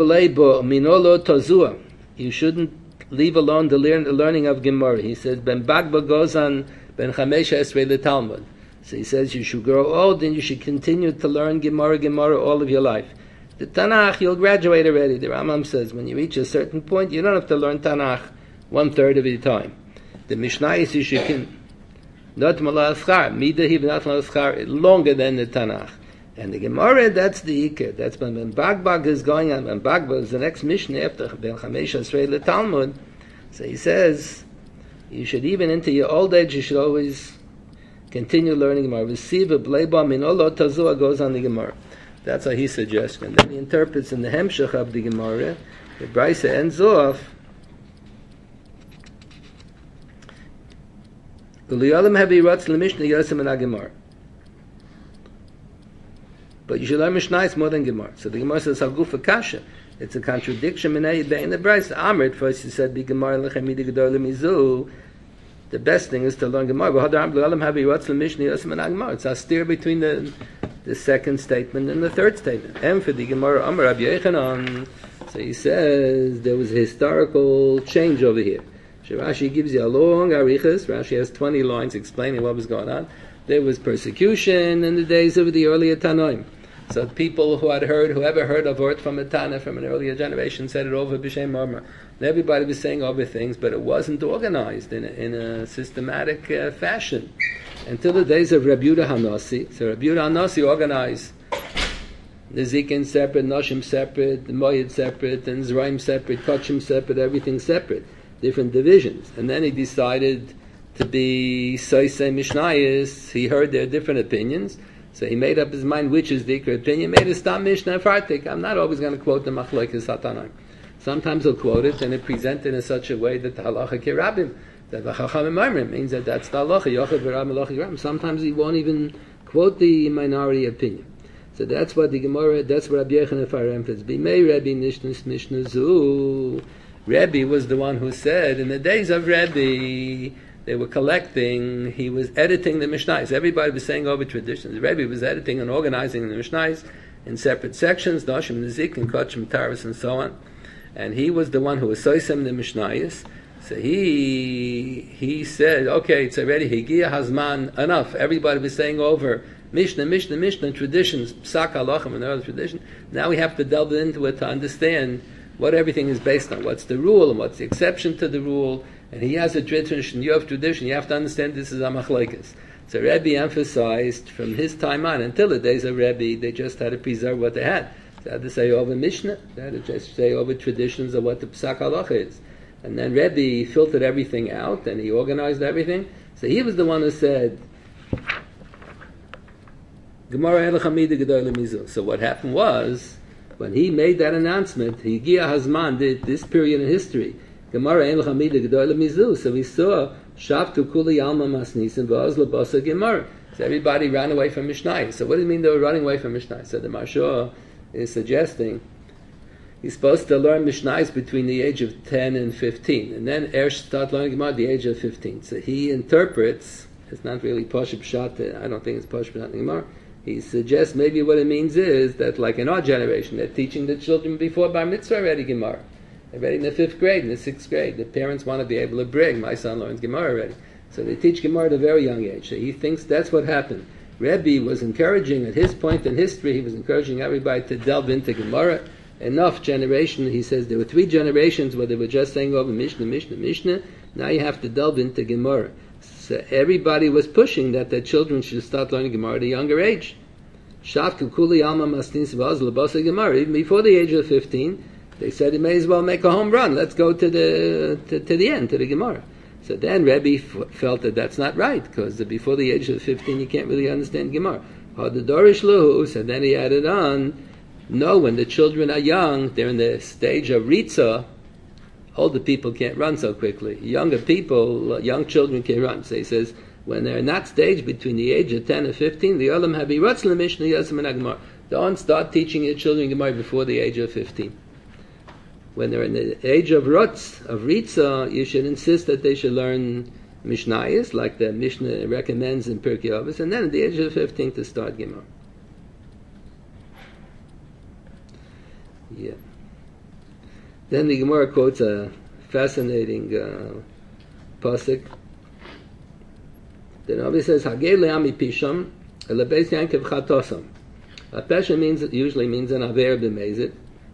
shouldn't leave alone the learning of Gemara. He says, Ben Bagba goes on Ben Chamesh Esrei l'Talmud. So he says you should grow old and you should continue to learn Gemara, Gemara all of your life. The Tanakh, you'll graduate already. The Rambam says when you reach a certain point, you don't have to learn Tanakh one third of the time. The Mishnah is you should not malal schar, midah not malal schar, longer than the Tanakh. And the Gemara, that's the Iker. That's when Ben Bagbag is going on. Ben Bagbag is the next Mishnah after Ben Chamesh Esrei l'Talmud. So he says you should, even into your old age, you should always continue learning Gemara. V'siva bleiba min olo tazua goes on the Gemara. That's how he suggests. And then he interprets in the Hemshech of the Gemara. The Brisa ends off. Uliyalim hevi ratz l'mishnah yosem and Gemara. But you should learn Mishnah more than Gemara. So the Gemara says Hagufa Kasha. It's a contradiction in the Brisa. Amrit first he said the Gemara lechem midah gedola mizu. The best thing is to learn Gemara. It's a steer between the the second statement and the third statement. And for the Gemara, Amar Rabbi Yochanan. So he says there was a historical change over here. Rashi gives you a long arichas. Rashi has twenty lines explaining what was going on. There was persecution in the days of the earlier Tanoim. So people who had heard, whoever heard a word from a Tana from an earlier generation said it over b'shem marmar. Everybody was saying over things, but it wasn't organized in a, in a systematic uh, fashion until the days of Rabbi Yehuda Hanasi. So Rabbi Yehuda Hanasi organized the Zikin separate, Noshim separate, the Moyed separate, and Zraim separate, Kachim separate, everything separate, different divisions. And then he decided to be Soisei Mishnayis. He heard their different opinions, so he made up his mind which is the correct opinion. Made a Stam Mishnah Fartik. I'm not always going to quote the Machlokes Hatanai. Sometimes he'll quote it and it presented in such a way that the halacha kirabim, that the chachamim ma'amrim means that that's the halacha. Yochid v'rab halacha kirabim. Sometimes he won't even quote the minority opinion. So that's what the Gemara. That's what Rabbi Yochanan emphasizes. B'mei Rabbi Nishnas Mishnah Zu. Rabbi was the one who said in the days of Rabbi. They were collecting, he was editing the Mishnayos. Everybody was saying over traditions. The Rebbe was editing and organizing the Mishnayos in separate sections, Nashim, Nizik, and Kachim, Taras, and so on. And he was the one who was soisem the Mishnayos. So he he said, okay, it's already Higia Hazman, enough. Everybody was saying over Mishnah, Mishnah, Mishnah, traditions, Psak, Halachim, and other tradition. Now we have to delve into it to understand what everything is based on. What's the rule and what's the exception to the rule. And he has a tradition, you have tradition, you have to understand this is a machlokes. So Rebbe emphasized from his time on until the days of Rebbe, they just had to preserve what they had. They had to say over Mishnah, they had to just say over traditions of what the Psak Halacha is. And then Rebbe filtered everything out and he organized everything. So he was the one who said, Gemara Elech Hamida Gedol Mizu. So what happened was, when he made that announcement, Higia Hazman did this period in history. Gemara Elech Hamida Gedol Mizu. So we saw Shavtu Kuli Alma Masnisin V'az Labasa Gemara. So everybody ran away from Mishnah. So what do you mean they were running away from Mishnah? So the Mashur is suggesting he's supposed to learn Mishnahs between the age of ten and fifteen, and then Ersh start learning Gemara at the age of fifteen. So he interprets, it's not really Pashup Pshat, I don't think it's Pashup Pshat Gemara. He suggests maybe what it means is that, like in our generation, they're teaching the children before Bar Mitzvah already Gemara. They're already in the fifth grade, in the sixth grade. The parents want to be able to bring, my son learns Gemara already. So they teach Gemara at a very young age. So he thinks that's what happened. Rebbe was encouraging, at his point in history, he was encouraging everybody to delve into Gemara. Enough generation, he says, there were three generations where they were just saying over Mishnah, Mishnah, Mishnah. Now you have to delve into Gemara. So everybody was pushing that their children should start learning Gemara at a younger age. Shavku Kuli Alma Masnis Vaz Labasa Gemara. Even before the age of fifteen, they said he may as well make a home run. Let's go to the to, to the end, to the Gemara. So then Rebbe f- felt that that's not right, because before the age of fifteen you can't really understand Gemara. Hadadorish Luhu, so then he added on, no, when the children are young, they're in the stage of Ritza, older people can't run so quickly. Younger people, young children can run. So he says, when they're in that stage between the age of ten and fifteen, the Olam Habi Ratz L'Mishnah Yasam and Gemara. Don't start teaching your children Gemara before the age of fifteen. When they're in the age of Rutz, of Ritza, you should insist that they should learn Mishnayos, like the Mishnah recommends in Pirkei Avos, and then at the age of fifteen to start Gemara. Yeah. Then the Gemara quotes a fascinating uh, pasuk. The Navi says, "Hagei le'ami pisham, elebeis yankev chatosam." A pesha means usually means an aver b'mezid.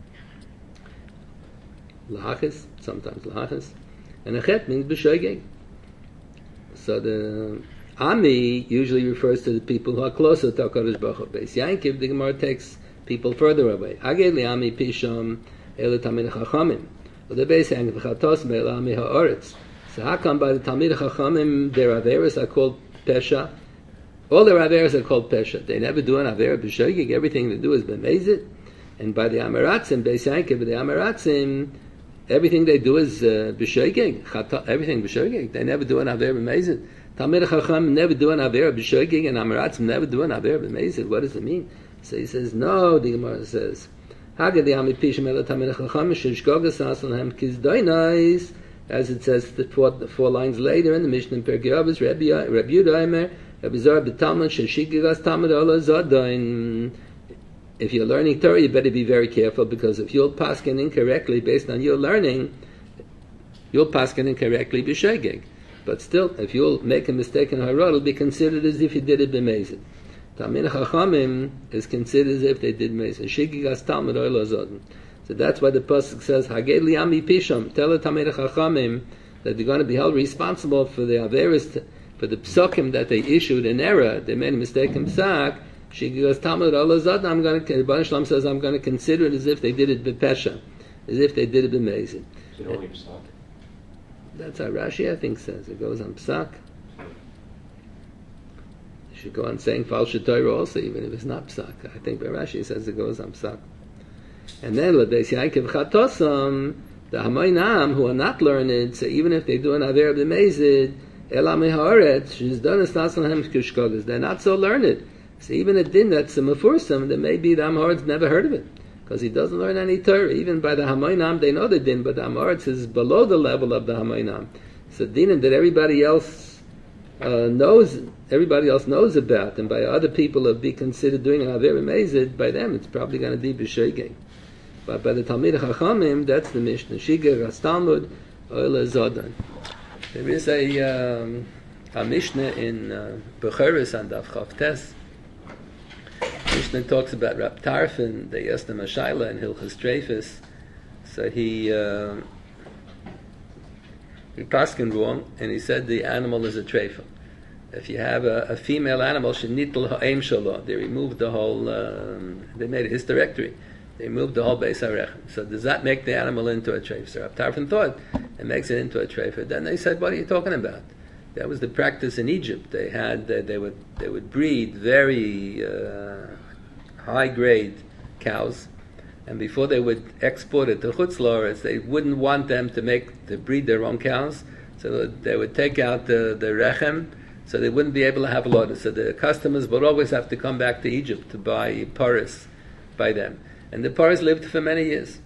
Lahachis, sometimes lahachis, and a chet means b'shogeg. So the ami usually refers to the people who are closer to HaKadosh Baruch Hu. Beis Yankiv, the Gemara takes people further away. Hagei le'ami pisham, ele tamid chachamim. Well, the Beis Yankiv chatos me'elami ha'oretz. So how come by the Talmid Chachamim their averas are called pesha? All their averas are called pesha. They never do an avera b'shogeg. Everything they do is b'mezid. And by the Amaratzim, Beis Yankiv, by the Amaratzim, everything they do is uh, b'shogeg. Everything b'shogeg. They never do an avera b'mezid. Talmid Chachamim never do an avera b'shogeg, and Amaratzim never do an avera b'mezid. What does it mean? So he says, no, the Gemara says, Hagad Yami Pishim Ela Talmid Chachamim Sheshgogas Asalhem Kizdoinais. As it says the four, the four lines later in the Mishnah in Pirkei Avos, Rabbi Yehuda Omer, Rabbi Zor b'Talmud sheshigigas Talmud ola zadain. If you're learning Torah, you better be very careful, because if you'll paskin incorrectly based on your learning, you'll paskin incorrectly b'shogeg. But still, if you'll make a mistake in Harod, it'll be considered as if you did it b'mezid. Talmid Chachamim is considered as if they did mezid. Shigigas Talmud ola zadain. So that's why the pasuk says, Hagei li'ami pisham, tell the Talmid Chachamim that they're going to be held responsible for the averis, for the psukim that they issued in error. They made a mistake in psak. She goes, Talmud Allah Zad, I'm going to, Baruch Shalom says, I'm going to consider it as if they did it b'pesha, as if they did it b'mezid. Is it only psak? That's how Rashi, I think, says. It goes on psak. You should go on saying falsha Torah also, even if it's not psak. I think by Rashi says it goes on psak. And then L'beis Yankiv Chatosam, the Hamoinam who are not learned, so even if they do an aver b'mezid, Elam Haaretz, she's done a Stasalhem Kishkogas, they're not so learned. So even a din that's a mefursam, then maybe the Hamoretz never heard of it, because he doesn't learn any Torah. Even by the Hamoinam, they know the din, but the Hamoretz is below the level of the Hamoinam. So din that everybody else uh, knows, everybody else knows about, and by other people will be considered doing an aver b'mezid, by them it's probably going to be b'shogeg. But by the Talmid Chachamim, that's the Mishnah. Shigeg Talmud Oila Zodan. There is a, um, a Mishnah in uh, Bechoros on Daf Chav Tes. Mishnah talks about Rab Tarfon. They asked him a shaila in Hilchos Treifus. So he uh, he paskined wrong, and he said the animal is a treifah. If you have a, a female animal, shenitel ha'em shalo, they removed the whole, um, they made a hysterectomy. They removed the whole beis harechem. So does that make the animal into a treifa? So Rav Tarfon thought it makes it into a treifa. Then they said, what are you talking about? That was the practice in Egypt. They had, they, they would, they would breed very uh, high-grade cows, and before they would export it to Chutz La'aretz, they wouldn't want them to make to breed their own cows, so they would take out the, the rechem, so they wouldn't be able to have a lot. So the customers would always have to come back to Egypt to buy paris by them. And the paris lived for many years.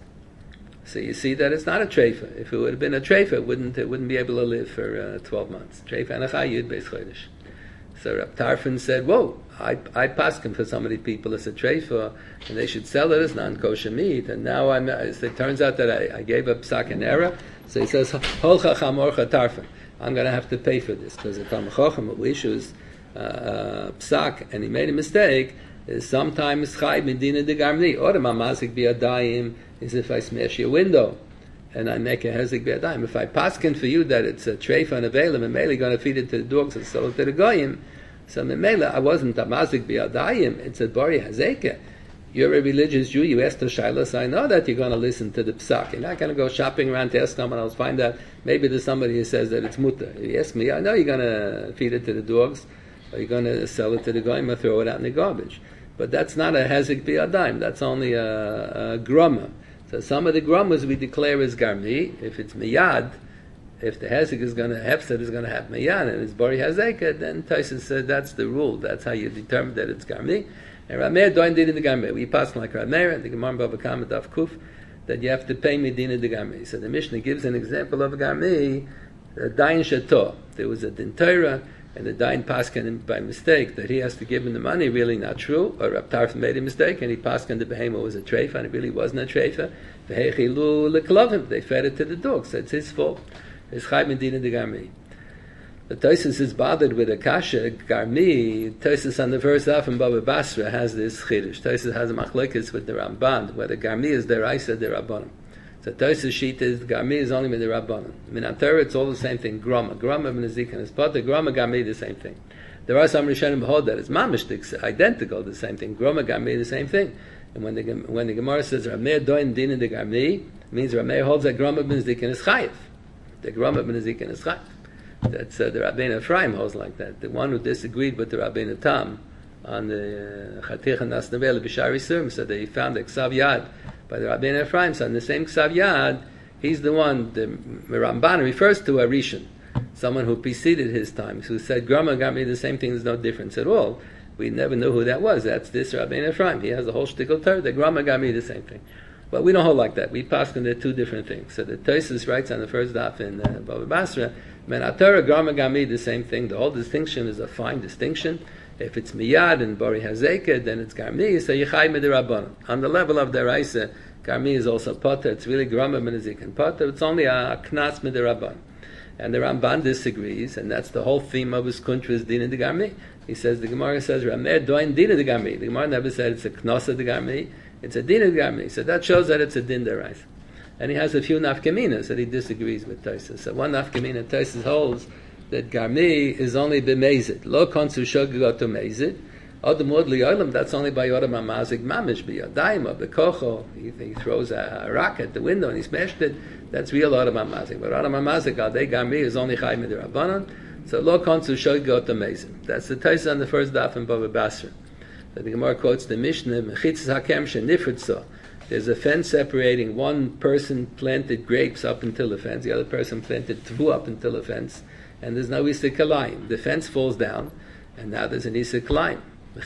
So you see that it's not a treifa. If it would have been a treifa, it wouldn't, it wouldn't be able to live for uh, twelve months. Treifa and a chayud beis chodesh. So Rav Tarfon said, whoa, I, I paskin for some of these people as a treifa, and they should sell it as non-kosher meat. And now I'm, it turns out that I, I gave up psak in error. So he says, holcha chamorcha tarfon. I'm going to have to pay for this, because the Talmud Chacham who issues uh, uh, psak, and he made a mistake, is sometimes chay medina de garmni. Or ma mazik bi'adayim is if I smash your window, and I make a hezek bi'adayim. If I paskin for you that it's a treifa and a velim, and mainly going to feed it to the dogs and sell it to the goyim, so Memela, I wasn't a mazik bi'adayim, it's a bari hazekah. You're a religious Jew, you asked the Shilas, I know that you're going to listen to the psak. You're not going to go shopping around to ask someone else, find out, maybe there's somebody who says that it's mutter. You ask me, I know you're going to feed it to the dogs, or you're going to sell it to the goyim, or throw it out in the garbage. But that's not a hezek bi'adayim, that's only a, a groma. So some of the gromas we declare as garmi. If it's miyad, if the hezek is going to, hefset is going to have miyad, and it's bari hazekah, then Tosfos said that's the rule, that's how you determine that it's garmi. And Rameir doin did in the garmi. We pass like Rameir, and the Gemara Bava Kama Daf Kuf, that you have to pay medina de garmi. So the Mishnah gives an example of a garmi, a dain shato. There was a din Torah, and the dain paskin him by mistake that he has to give him the money. Really not true. Or Rav Tarfon made a mistake, and he paskin the behemoth was a treifa, and it really wasn't a treifa. V'hechilu leklovim. They fed it to the dogs. That's his fault. It's chay medina de garmi. The Tosfos is bothered with a kasha, garmi. Tosfos on the first half in Baba Basra has this chiddush. Tosfos has a machlekes with the Ramban, whether garmi is deraisa derabanan. So Tosfos sheet is garmi is only with the Rabbanan. Min Torah it's all the same thing. Groma, groma b'nezik and potter, groma garmi the same thing. There are some rishonim hold that it's mamish identical, the same thing. Groma garmi the same thing. And when the when the Gemara says Rameir doin din in the garmi, means Rameir holds that groma b'nezik and is chayiv. The groma b'nezik and is chayiv. That's uh, the Rabbeinu Ephraim holds like that. The one who disagreed with the Rabbeinu Tam on the Chatich and Nasnavel B'Shari Surim, so they found a Ksav Yad by the Rabbeinu Ephraim. So on the same Ksav Yad, he's the one, the Ramban refers to a Rishon, someone who preceded his times, who said, Grama Gami, the same thing, there's no difference at all. We never knew who that was. That's this Rabbeinu Ephraim. He has a whole shtickle Torah. The Grama Gami, the same thing. But we don't hold like that. We pass on the two different things. So the Tosfos writes on the first daf in uh, Baba Basra, Men Atorah Grama Gami, the same thing. The whole distinction is a fine distinction. If it's miyad and bari hazekah, then it's garmi. So yichai midirabbanan. On the level of the raisa, garmi is also potter. It's really grama b'nezik and potter. It's only a knas midirabbanan. And the Ramban disagrees, and that's the whole theme of his kuntres din in the garmi. He says the Gemara says Rameir doin din in the garmi. The Gemara never said it's a knas of the garmi. It's a din of the garmi. So that shows that it's a din deraisa. And he has a few nafkaminas that he disagrees with Tosfos. So one nafkamina Tosfos holds that garmi is only b'mezid. Lo konsu shogagot to mezid. Adam od li'olam, that's only by yoram hamazik mamish b'yadayim or b'kocho. He, he throws a, a rock at the window and he smashed it. That's real adam hamazik. But adam hamazik al day garmi is only chay midirabbanan. So lo konsu shogagot to mezid. That's the Tosfos on the first daf in Baba Basra. So the Gemara quotes the Mishnah, mechitzas hakem shenifritzo. There's a fence separating. One person planted grapes up until the fence. The other person planted tvu up until the fence. And there's no Isa Kalayim. The fence falls down, and now there's an Isa Kalayim.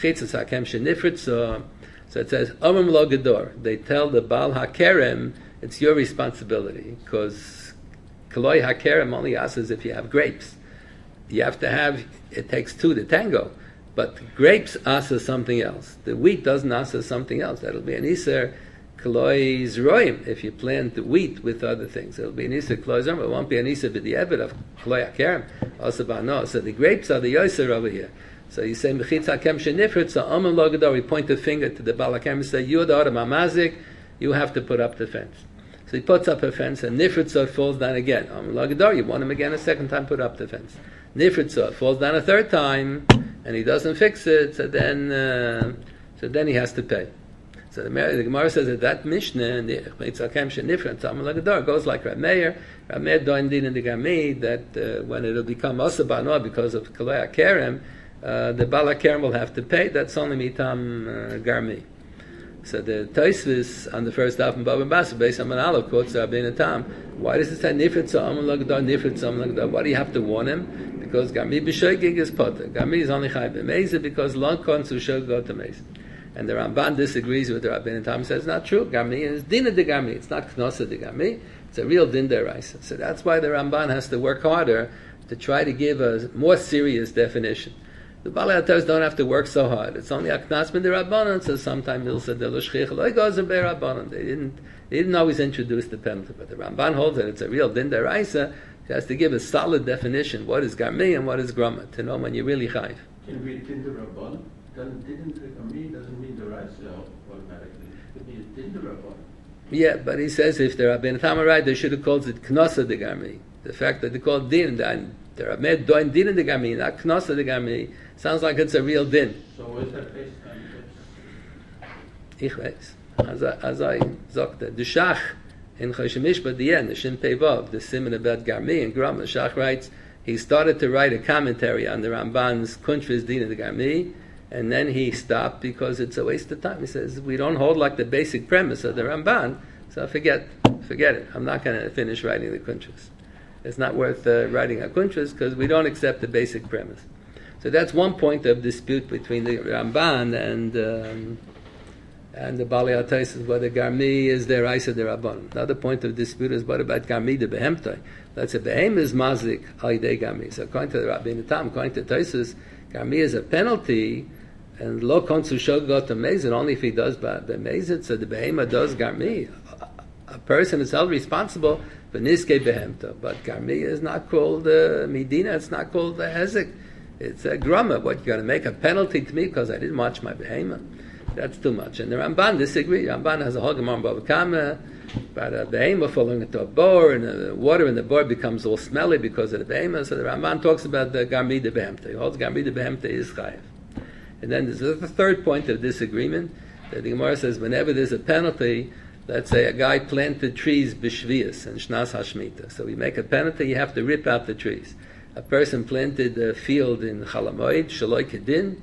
So, so it says, Omim lo gedor. They tell the Baal HaKerem, it's your responsibility, because Kaloi HaKerem only asks if you have grapes. You have to have, it takes two to tango. But grapes asa something else. The wheat doesn't asa something else. That'll be an Iser Kaloi Zroim, if you plant the wheat with other things. It'll be an Iser Kaloi Zroim. It won't be an Iser b'di'evet of Kaloi HaKerem. Also ba'no. So the grapes are the Yoser over here. So you say, Mechitz HaKem Shenifrit, so Omen Lo Gedor, we point the finger to the Baal HaKerem and say, you're the Adam HaMazik, you have to put up the fence. So he puts up a fence, and Nifrit so falls down again. Omen Lo Gedor, you want him again a second time, put up the fence. nifritza, falls down a third time, and he doesn't fix it, so then uh, so then he has to pay. So the, the Gemara says that that Mishnah in the Eitzalkem Shenifra Talmud Lagadar goes like Rav Meir. Rav Meir doin din in the Gami that uh, when it'll become Asa Bano because of Kalei Kerem, uh, the Bala Kerem will have to pay. That's only mitam uh, Garmi. So the Taisvis on the first half in Baba Basa based on Manalo quotes Rabbeinu Tam. Why does it say Nifritza Amun Lagadar Nifritza Amun Lagadar? Why do you have to warn him? Because Garmi b'shoigig is potter. Garmi is only chai b'meiza because long kon su shog go to meiza. And the Ramban disagrees with the Rabbeinu Tam. Says not true. Garmi is dina de Garmi. It's not knosa de Garmi. It's a real din deraisa. So that's why the Ramban has to work harder to try to give a more serious definition. The Balei Hatos don't have to work so hard. It's only aknas min derabanan. So sometimes they'll say delushchich loy goes and beirabanan. They didn't. They didn't always introduce the penalty, but the Ramban holds that it's a real din deraisa. He has to give a solid definition. What is Garmi and what is Grama to know when you're really chayiv. Can we din derabanan? Doesn't didn't the Garmi doesn't mean the right automatically. It could be a din derabanan. Yeah, but he says if the Rabbeinu Tam are right, they should have called it Knosa de Garmi. The fact that they called din, and the Rabbeinu doin din in the Garmi, not Knosa de Garmi, sounds like it's a real din. So what is that based on? Ich weiß. As I, as I sagte, the Shach in Choshemish, but the end, the Shin Peivav, the Siman about Garmi and Gram, the Shach writes, he started to write a commentary on the Ramban's Kunshvis din in the Garmi, and then he stopped because it's a waste of time. He says, we don't hold like the basic premise of the Ramban, so forget forget it. I'm not going to finish writing the Kunshvis. It's not worth uh, writing a Kunshvis because we don't accept the basic premise. So that's one point of dispute between the Ramban and um, and the Balei Hatos is whether Garmi is their Isa der Rabban. Another point of dispute is what about Garmi the Behemtai? Let's say Behem is Mazik Haidei Garmi. So according to the Rabbeinu Tam, according to Tosfos, Garmi is a penalty, and Lo Konsu Shog got to Mezid only if he does B'Mezid. So the Behema does Garmi. A person is held responsible for Niskei Behemta, but Garmi is not called uh, Medina. It's not called uh, Hezek. It's a Grama. What, you're going to make a penalty to me because I didn't watch my Behema? That's too much. And the Ramban disagrees. Ramban has a whole Gemara Bava Kama about a Behema falling into a bore, and the water in the bore becomes all smelly because of the Behema. So the Ramban talks about the Garmi de Behemta. He holds Garmi de Behemta is Chayev. And then there's the third point of disagreement that the Gemara says whenever there's a penalty, let's say a guy planted trees b'shvius and shnas hashmita. So we make a penalty, you have to rip out the trees. A person planted a field in Chalamoid, shaloi kedin,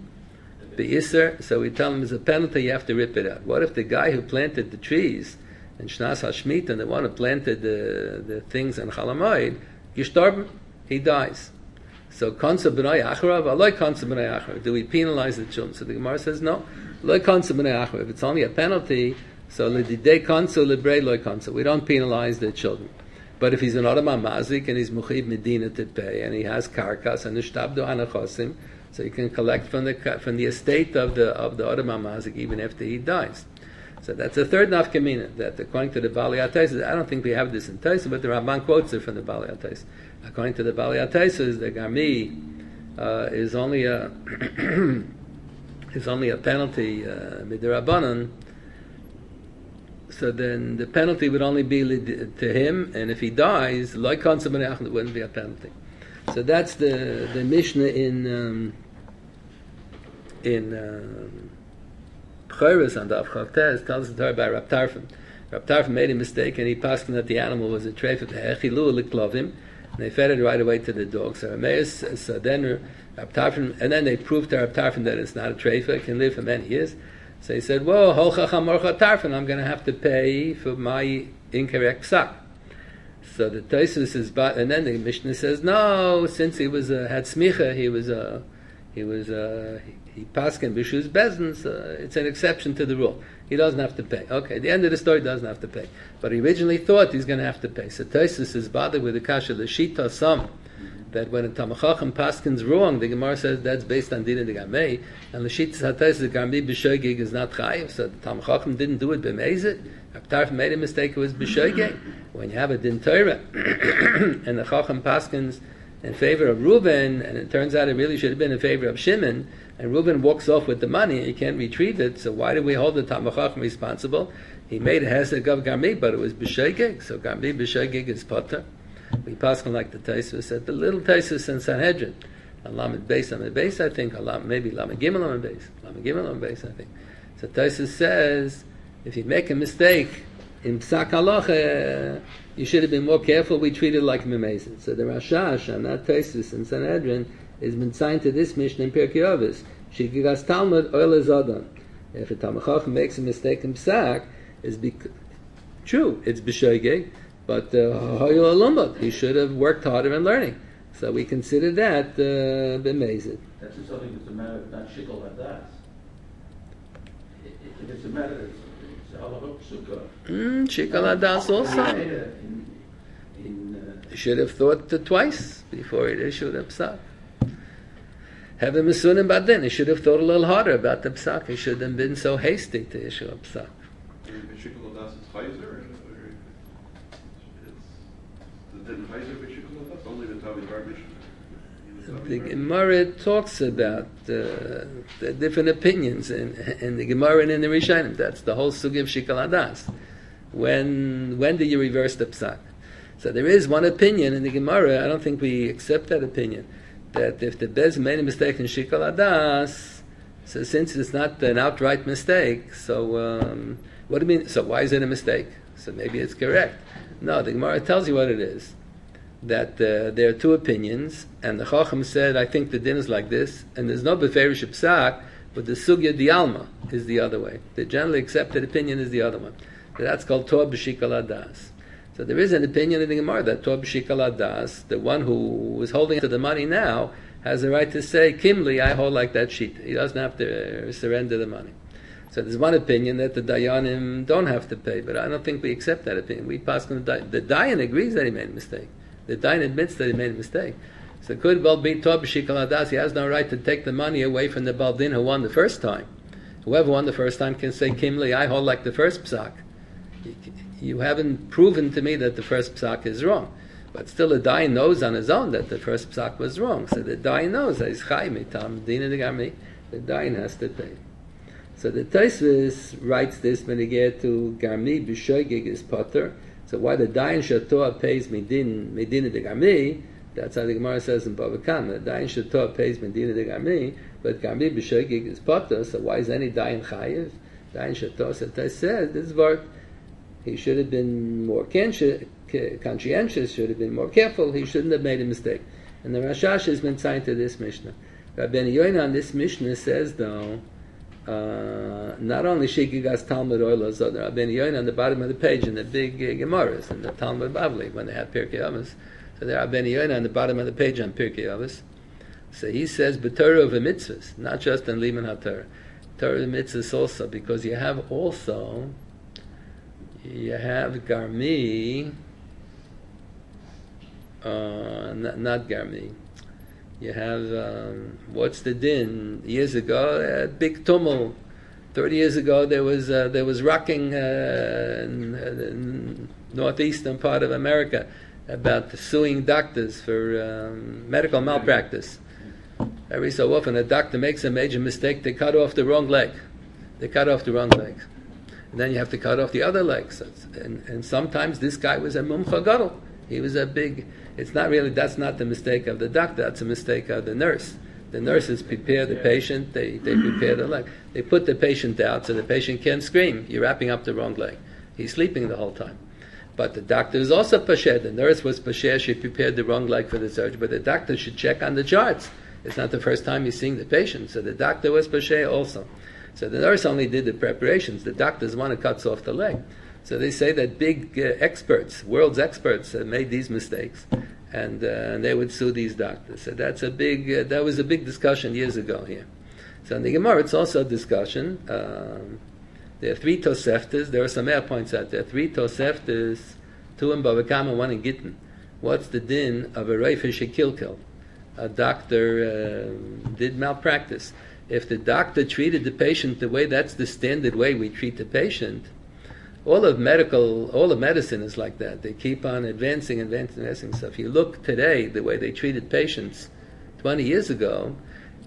be'isr, so we tell him there's a penalty, you have to rip it out. What if the guy who planted the trees in shnas hashmita and the one who planted the, the things in Chalamoid, gestorben, he dies. So konsa b'nai acharav, aloi konsa b'nai acharav. Do we penalize the children? So the Gemara says no. Loi konsa b'nai acharav. If it's only a penalty, so l'didei konsa l'brei loi konsa. We don't penalize the children. But if he's an Adam Mazik and he's Muchib Medina to pay, and he has karkas and ishtabdu anachosim, so you can collect from the from the estate of the of the Adam Mazik even after he dies. So that's the third nafkamina, that according to the Balei Hatos, I don't think we have this in Tosfos, but the Ramban quotes it from the Balei Hatos. According to the Balei Hatos, the Garmi uh, is only a is only a penalty uh, midirabanan. So then the penalty would only be to him, and if he dies, like konsumenach, it wouldn't be a penalty. So that's the the Mishnah in um, in. Um, Chayres on the Avchavtes tells the story about Rab Tarfon. Rab Tarfon made a mistake and he passed that the animal was a treif of hechilu liklovim, and they fed it right away to the dogs. So Rameis, so then Rab Tarfon, and then they proved to Rab Tarfon that it's not a treif, it can live for many years. So he said, "Whoa, holcha chamorcha Tarfon, I'm going to have to pay for my incorrect psak." So the Tosfos is, and then the Mishnah says, "No, since he was a had smicha, he was a he was a." He paskin b'shus bezin, so it's an exception to the rule. He doesn't have to pay. Okay, at the end of the story, he doesn't have to pay. But he originally thought he's going to have to pay. So Tosfos is bothered with the kasha, the shita some, that when a Tamachachim paskin's wrong, the Gemara says that's based on Din de Gamei, and the shita says the Garmi b'shoigig is not chayiv, so the Tamachachim didn't do it b'meizit. Abtarf made a mistake, it was b'shoigig. When you have a Din Torah, and the Chacham paskins in favor of Reuben, and it turns out it really should have been in favor of Shimon, and Reuben walks off with the money, he can't retrieve it, so why do we hold the Tamachachim responsible? He made a hesed of Garmi, but it was b'shoigig, so Garmi b'shoigig is potter. We pass on like the Tosfos said, the little Tosfos in Sanhedrin, on Lamed Beis, Lamed Beis, I think, or maybe Lamed Gimel, Lamed Beis, Lamed Gimel, Lamed Beis, I think. So Tosfos says, if you make a mistake in Psak Halacha, you should have been more careful. We treat it like Memezid. So the Rashash on that Tosfos in Sanhedrin has been signed to this Mishnah in Pirkei Avos. Shigigas Talmud Oil Zadon. If a Talmud Chacham makes a mistake in Psak, it's bec- true, it's b'shoigeg, but Hoyel Alumbot, he should have worked harder in learning. So we consider that uh, b'mezid. That's just something that's a matter of not shikol hadas. If it's a matter, it's, it's halacha psuka. Mm, shikol hadas also. In, in, uh, He should have thought uh, twice before he issued a Psak. Have a Misunim Badin. He should have thought a little harder about the Psak. He shouldn't have been so hasty to issue a Psak. Shikol hadas is Chayzer, or it's the Chayzer with Shikol hadas, only the Tavi Garbage. The Gemara talks about uh, the different opinions in, in the Gemara and in the Rishonim. That's the whole sugi of Shikol hadas. When when do you reverse the Psak? So there is one opinion in the Gemara. I don't think we accept that opinion, that if the Bez made a mistake in Shikol hadas, so since it's not an outright mistake, so um, what do you mean? So why is it a mistake? So maybe it's correct. No, the Gemara tells you what it is. That uh, there are two opinions, and the Chacham said, I think the din is like this, and there's no Beferish Psak, but the Sugya di Alma is the other way. The generally accepted opinion is the other one. So that's called Torah B'Shikol hadas. So there is an opinion in the Gemara that Torah B'Shikol hadas, the one who is holding to the money now, has the right to say, Kimli, I hold like that sheet. He doesn't have to uh, surrender the money. So there's one opinion that the Dayanim don't have to pay, but I don't think we accept that opinion. We pass on the Dayan. The Dayan agrees that he made a mistake. The Dayan admits that he made a mistake. So could Bal be Torah B'Shikol hadas, he has no right to take the money away from the Baldin who won the first time. Whoever won the first time can say, Kimli, I hold like the first Psak. You haven't proven to me that the first Psak is wrong. But still, the Dayan knows on his own that the first Psak was wrong. So the Dayan knows that he's Chai Mitam, Dina de Garmi, the Dayan has to pay. So the Tosfos writes this when he get to Garmi B'Shoigig is Potter. So why the Dayan Shatoah pays Medin, Medina de Garmi, that's how the Gemara says in Bava Kama. The Dayan Shatoah pays Medina de Garmi, but Garmi B'Shoigig is Potter, so why is any Dayan Chayiv? Dayan Shatoah, so Tosfos said, this word, he should have been more conscientious, should have been more careful, he shouldn't have made a mistake. And the Rashash has been signed to this Mishnah. Rabbeinu Yoina on this Mishnah says, though, uh, not only Shigigas Talmud Oila Zodar, Rabbeinu Yoina on the bottom of the page in the big uh, Gemaras, in the Talmud Bavli, when they had Pirkei Avos. So there Rabbeinu Yoina on the bottom of the page on Pirkei Avos. So he says, B'Torah of a mitzvahs, not just in Liman HaTorah. Torah of mitzvahs also, because you have also You have Garmi, uh, not, not Garmi. You have, um, what's the din? Years ago, a big tumult. Thirty years ago, there was uh, there was rocking uh, in, in northeastern part of America about suing doctors for um, medical malpractice. Every so often, a doctor makes a major mistake. They cut off the wrong leg. They cut off the wrong leg. And then you have to cut off the other legs. And, and sometimes this guy was a mumcha gadol. He was a big, it's not really, that's not the mistake of the doctor, that's a mistake of the nurse. The nurses prepare the patient, they, they prepare the leg. They put the patient out so the patient can't scream. You're wrapping up the wrong leg. He's sleeping the whole time. But the doctor is also pasher. The nurse was pasher, she prepared the wrong leg for the surgery. But the doctor should check on the charts. It's not the first time he's seeing the patient. So the doctor was pasher also. So the nurse only did the preparations. The doctor's one who cuts off the leg. So they say that big uh, experts, world's experts, uh, made these mistakes, and, uh, and they would sue these doctors. So that's a big. Uh, that was a big discussion years ago here. So in the Gemara, it's also a discussion. Um, there are three Toseftas. There are some air points out there. Three Toseftas, two in Bava Kama, one in Gittin. What's the din of a reifer shekilkel? A doctor uh, did malpractice. If the doctor treated the patient the way, that's the standard way we treat the patient. All of medical, all of medicine is like that. They keep on advancing, advancing, advancing. So if you look today, the way they treated patients twenty years ago,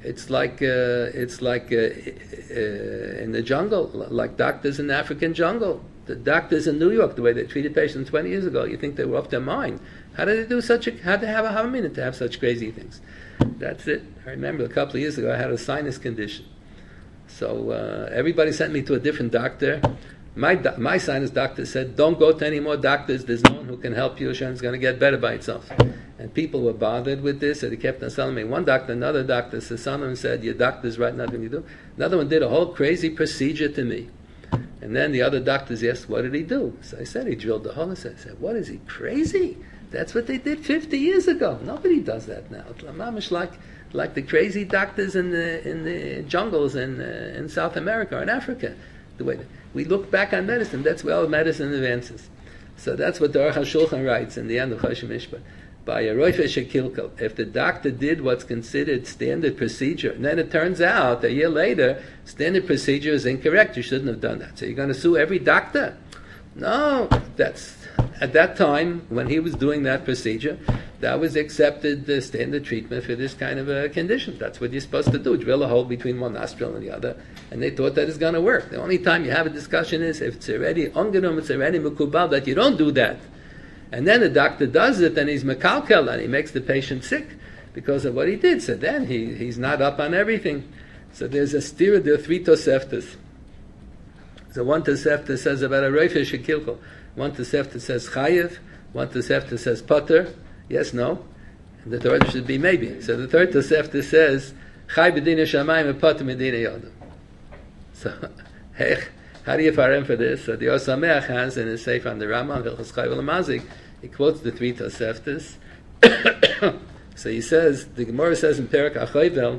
It's like uh, it's like uh, uh, in the jungle, like doctors in the African jungle. The doctors in New York, the way they treated patients twenty years ago, you think they were off their mind. How did they do such a? How did they have a how minute to have such crazy things? That's it. I remember a couple of years ago, I had a sinus condition, so uh, everybody sent me to a different doctor. My do- my sinus doctor said, "Don't go to any more doctors. There's no one who can help you. It's going to get better by itself." And people were bothered with this, and they kept on telling me. One doctor, another doctor, so some of them said, "Your doctor's right, nothing you do." Another one did a whole crazy procedure to me. And then the other doctors asked, "What did he do?" So I said, "He drilled the hole." I said, "What is he, crazy? That's what they did fifty years ago. Nobody does that now." It's mamish like like the crazy doctors in the in the jungles in uh, in South America or in Africa. The way that we look back on medicine, that's where all medicine advances. So that's what the Aruch HaShulchan writes in the end of Choshen Mishpat. By a roife shekilkel, if the doctor did what's considered standard procedure, and then it turns out a year later, standard procedure is incorrect, you shouldn't have done that. So you're going to sue every doctor? No, that's at that time when he was doing that procedure, that was accepted the standard treatment for this kind of a condition. That's what you're supposed to do: drill a hole between one nostril and the other. And they thought that is going to work. The only time you have a discussion is if it's already ungenom, it's already mukubal, that you don't do that. And then the doctor does it, and he's mekalkel, and he makes the patient sick because of what he did. So then he, he's not up on everything. So there's a stira, there are three toseftas. So one tosefta says about a roife shekilkel. One tosefta says chayev. One tosefta says potter. Yes, no. And the third should be maybe. So the third tosefta says chay b'dina shamayim and potter b'dina yodam. So, hey, how do you farem for this? So the Or Sameach has in his Sefer on the Rambam, Hilchos Chayv L'Mazik, he quotes the three Toseftas. So he says, the Gemara says in Perek Achoyvel,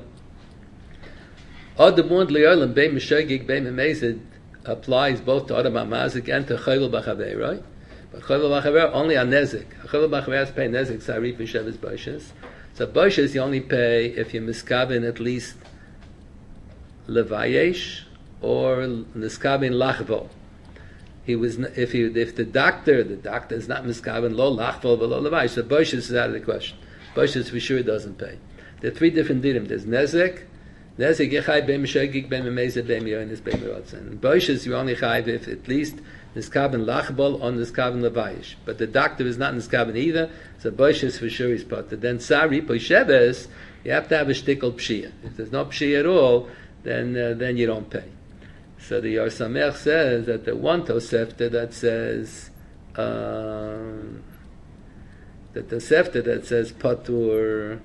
Od Mund Li'olam Bein Meshogig Bein Memezid applies both to Adam HaMazik and to Chayvel B'Chaver, right? But Chayvel B'Chaver only on Nezik. Chayvel B'Chaver has to pay Nezik, Sarif, V'Sheves, Boishes. So Boishes you only pay if you miskaven at least Levayesh, or niskabin lachvo. He was if he if the doctor the doctor is not niskabin lo lachvo but lo levayish. So boishes is out of the question. Boishes for sure doesn't pay. There are three different dinim. There's nezek, nezek yechai ben meshagig ben memezed ben yonis ben merotzen. Boishes you only chai if at least niskabin lachvo or niskabin levayish. But the doctor is not niskabin either. So boishes for sure is potter. Then sari poisheves you have to have a shtikol pshia. If there's no pshia at all, then uh, then you don't pay. So the Or Sameach says that the one Tosefta that says um, that the Tosefta that says Patur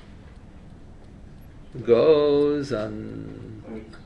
goes on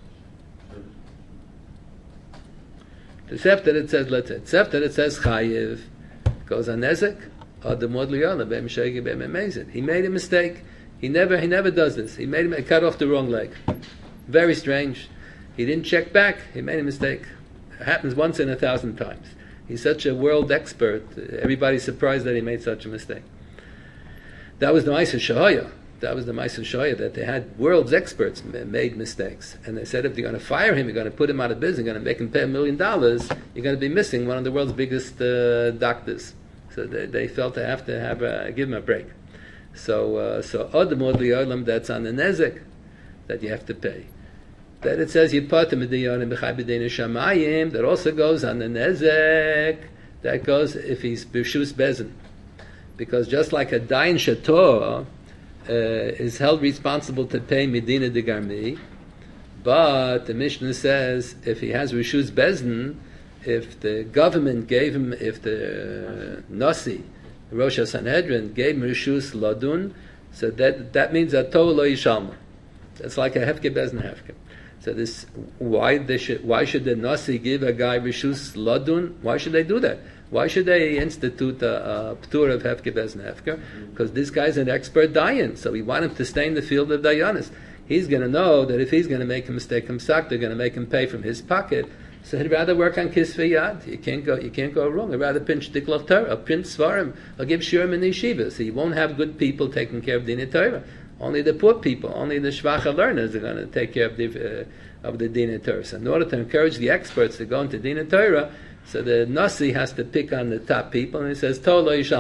the Tosefta that says let's say Tosefta that says Chayiv goes on Nezek or the Modliyana Beim Shegi Beim Emezid. He made a mistake. He never he never does this. He made him he cut off the wrong leg. Very strange. He didn't check back. He made a mistake. It happens once in a thousand times. He's such a world expert. Everybody's surprised that he made such a mistake. That was the Ma'aser Shahoya. That was the Ma'aser Shahoya, that they had world's experts made mistakes. And they said if you're going to fire him, you're going to put him out of business, you're going to make him pay a million dollars, you're going to be missing one of the world's biggest uh, doctors. So they, they felt they have to have a, give him a break. So, uh, so Od Modli Olam, that's on the Nezek that you have to pay. That it says Yipatim B'diyonim B'chai B'dina Shamayim, that also goes on the Nezek, that goes if he's B'shus Bezin. Because just like a Dayan Shator uh, is held responsible to pay Medina de Garmi, but the Mishnah says if he has Rishus Bezin, if the government gave him, if the uh, Nasi, Rosh HaSanhedrin, gave him Rishus Ladun, so that that means that Toh Lo Yishalma. That's like a Hefke Bezin Hefke. So this, why they should, why should the Nasi give a guy Rishus Ladun? Why should they do that? Why should they institute a, a Ptur of Hefke Bezin Hefke? Because this guy's an expert Dayan, so we want him to stay in the field of Dayanis. He's going to know that if he's going to make a mistake himself, they're going to make him pay from his pocket. So he'd rather work on Kisvei Yad. You can't go. You can't go wrong. He'd rather pinch Diklach Torah, print Svarim, or give Shurim in Yeshiva. So you won't have good people taking care of Dinei Torah. Only the poor people, only the Shvacha learners are going to take care of the uh, of the Dinei Torah. So in order to encourage the experts to go into Dinei Torah, so the Nasi has to pick on the top people, and he says, "Tov lo yishalma."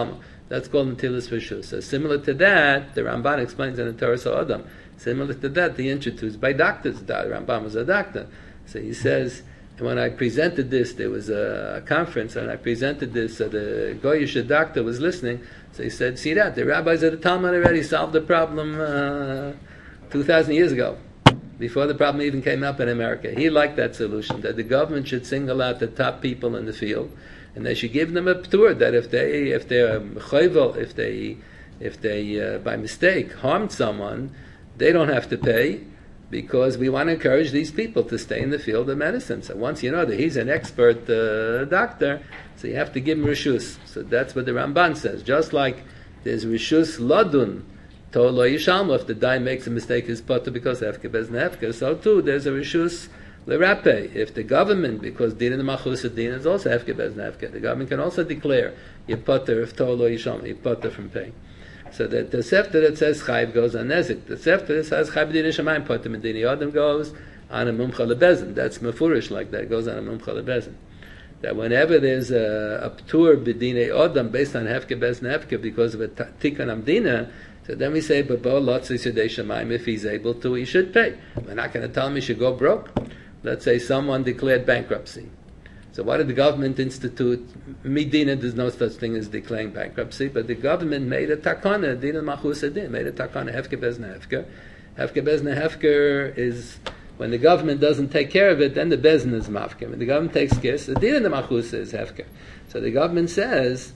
That's called Netilas Rishus. So similar to that, the Ramban explains in the Torah Sa'adam. Similar to that, he introduced by doctors. The Rambam was a doctor. So he says, and when I presented this, there was a conference, and I presented this, so the Goyish doctor was listening. So he said, see that, the rabbis of the Talmud already solved the problem uh, two thousand years ago, before the problem even came up in America. He liked that solution, that the government should single out the top people in the field, and they should give them a tour that if they, if they're chayvel, if they, if they uh, by mistake harmed someone, they don't have to pay, because we want to encourage these people to stay in the field of medicine. So once you know that he's an expert uh, doctor, so you have to give him rishus. So that's what the Ramban says. Just like there's rishus ladun, to lo yishalmu, if the dai makes a mistake, is potter because hefke bez nefke. So too, there's a rishus lerape. If the government, because din in the machus din is also hefke bez nefke, the government can also declare you potter if to lo yishalmu, you potter from paying. So that the Sefter that says Chayv goes on Nezik. The Sefter that says Chayv B'dinei Shamayim Potem B'dinei Adam goes on a Mumcha Lebezin. That's Mefurish like that. It goes on a Mumcha Lebezin. That whenever there's a, a Ptur B'dinei Adam based on Hefke Bezin Hefke because of a Tikkun Amdina, so then we say B'bo Lotzi Sidei Shamayim, if he's able to, he should pay. We're not going to tell him he should go broke. Let's say someone declared bankruptcy. So why did the government institute Midina? There's no such thing as declaring bankruptcy, but the government made a takana, Dina Machus Adin, made a takana, Hefke Bezna Hefker. Hefke Bezna Hefker is, when the government doesn't take care of it, then the Bezna is Mafker. When the government takes care, so Dina Machus is Hefker. So the government says,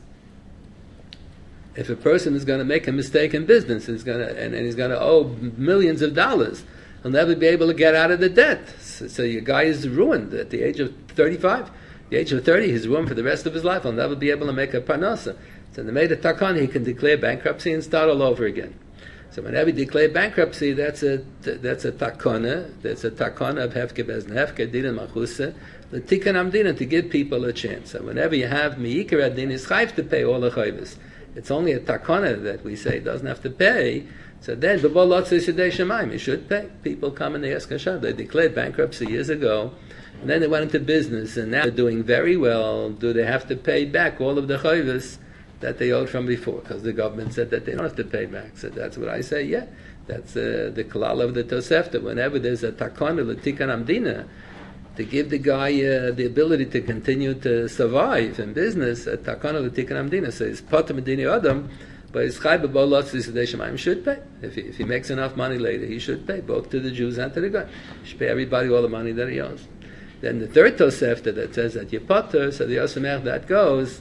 if a person is going to make a mistake in business, he's going to, and, and he's going to owe millions of dollars, he'll never be able to get out of the debt. So, so your guy is ruined at the age of thirty-five. At the age of thirty, he's ruined for the rest of his life. He'll never be able to make a parnasa. So they made a takon, he can declare bankruptcy and start all over again. So whenever you declare bankruptcy, that's a that's a takona, that's a takona of hefke bezn hefke din machusa, the tikkun amdina, to give people a chance. So whenever you have meikar adin is chayv to pay all the chayvus. It's only a takona that we say doesn't have to pay. So then, b'bo lotzei sidei shamayim, you should pay. People come and they ask Hashem. They declared bankruptcy years ago, and then they went into business, and now they're doing very well. Do they have to pay back all of the chayvus that they owed from before? Because the government said that they don't have to pay back. So that's what I say, yeah. That's uh, the klal of the Tosefta. Whenever there's a takana, l'tikkun amdina, to give the guy uh, the ability to continue to survive in business, a takana l'tikkun amdina says, potem medini adam, but his chai b'bo lotzei sidei shamayim should pay. If he, if he makes enough money later, he should pay, both to the Jews and to the guy. He should pay everybody all the money that he owes. Then the third Tosefta that says that you potter, so the Yosemech that goes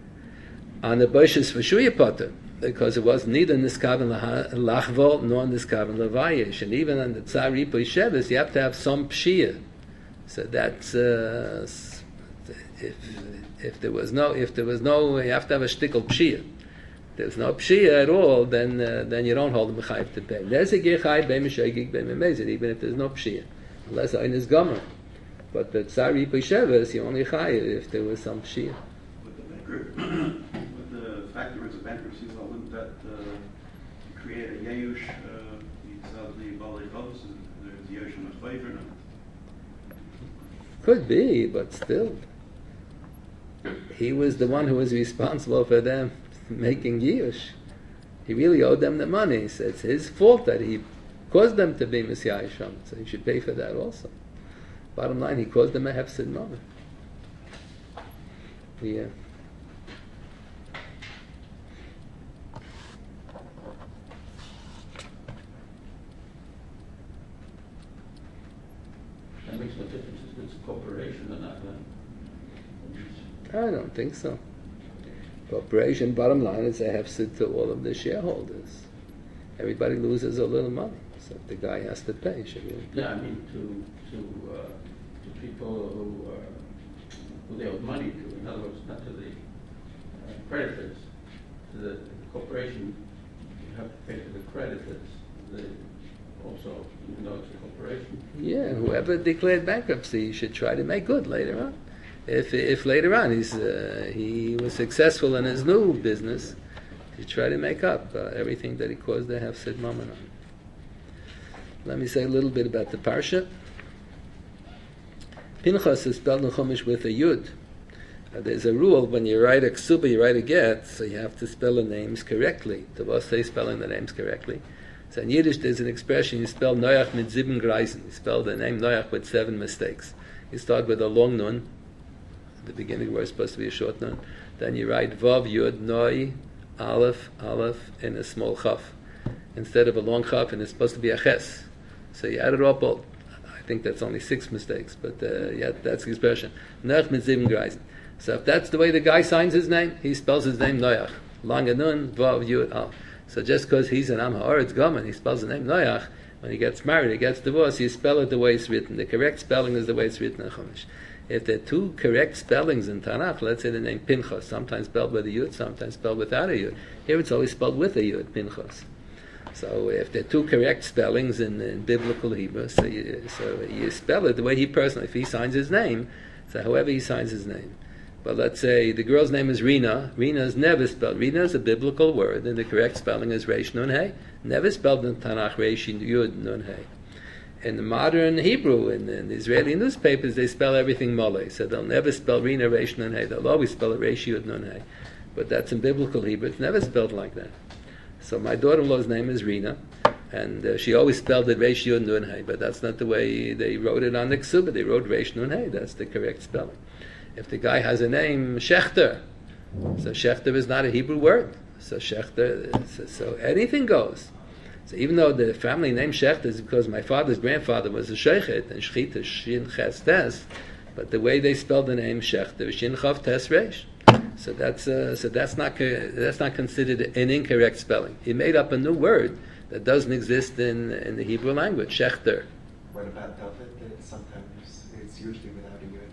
on the Boishas for Shuya potter, because it was neither niskaven lachvol nor niskaven levayish, and even on the Tsar Ripoy Shevis, you have to have some pshia. So that's uh, if if there was no if there was no you have to have a shtickle pshia. If there's no pshia at all, then uh, then you don't hold the mechayiv to pay. There's a gechayv beim shegig beim memezid, even if there's no pshia, unless ein is gomer. But the Tsar Ripoy Shevis, you only chayiv if there was some pshia. With the bankruptcy, with the fact there was a bankruptcy law, wouldn't that uh, create a yayush mitzad the balei chos? There's yayush of favor now. Could be, but still, he was the one who was responsible for them making Yush. He really owed them the money. So it's his fault that he caused them to be Messiah Sham. So he should pay for that also. Bottom line, he caused them a hefsid moment. Yeah. That makes no difference if it's a corporation or not. I don't think so. Corporation, bottom line is they have said to all of the shareholders. Everybody loses a little money, so if the guy has to pay, should he? Yeah, I mean to to uh, to people who uh, who they owe money to. In other words, not to the uh, creditors, to the, the corporation. You have to pay to the creditors. The, also, even though it's a corporation. Yeah, whoever declared bankruptcy should try to make good later on. If if later on he's uh, he was successful in his new business, he try to make up uh, everything that he caused to have said mammon on. Let me say a little bit about the parsha. Pinchas is spelled in Chumash with a yud. Uh, there's a rule when you write a ksuba, you write a get, so you have to spell the names correctly. To was say spelling the names correctly. So in Yiddish there's an expression, you spell Noach mit sieben Greisen. You spell the name Noach with seven mistakes. You start with a long nun, the beginning where it's supposed to be a short nun. Then you write Vav, Yud, Noi, Aleph, Aleph, and a small chaf. Instead of a long chaf, and it's supposed to be a ches. So you add it up all. I think that's only six mistakes, but uh, yeah, that's the expression. Noach mit sieben Greisen. So if that's the way the guy signs his name, he spells his name Noach. Long nun, Vav, Yud, Aleph. So just because he's an Am Ha'aretz Gaman, he spells the name Noach, when he gets married, he gets divorced, you spell it the way it's written. The correct spelling is the way it's written in Chumash. If there are two correct spellings in Tanakh, let's say the name Pinchas, sometimes spelled with a Yud, sometimes spelled without a Yud. Here it's always spelled with a Yud, Pinchas. So if there are two correct spellings in, in biblical Hebrew, so you, so you spell it the way he personally, if he signs his name, so however he signs his name. But let's say the girl's name is Rina. Rina is never spelled. Rina is a biblical word, and the correct spelling is Reish Nun Hey. Never spelled in Tanakh Reish Yud Nun Hey. In the modern Hebrew, in, in the Israeli newspapers, they spell everything Moleh. So they'll never spell Rina Reish Nun Hey. They'll always spell it Reish Yud Nun Hey. But that's in biblical Hebrew. It's never spelled like that. So my daughter-in-law's name is Rina, and uh, she always spelled it Reish Yud Nun Hey. But that's not the way they wrote it on the Ksuba. They wrote Reish Nun Hey. That's the correct spelling. If the guy has a name, Shechter, so Shechter is not a Hebrew word. So Shechter, so, so anything goes. So even though the family name Shechter is because my father's grandfather was a Sheichet, and Shchita Shin Ches Tes, but the way they spelled the name Shechter, Shin Chav Tes Reish. So that's uh, so that's not that's not considered an incorrect spelling. He made up a new word that doesn't exist in in the Hebrew language, Shechter. What about David? Sometimes it's usually without a Yud.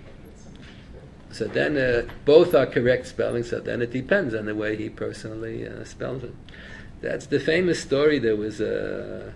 So then uh, both are correct spellings, so then it depends on the way he personally uh, spells it. That's the famous story. There was uh,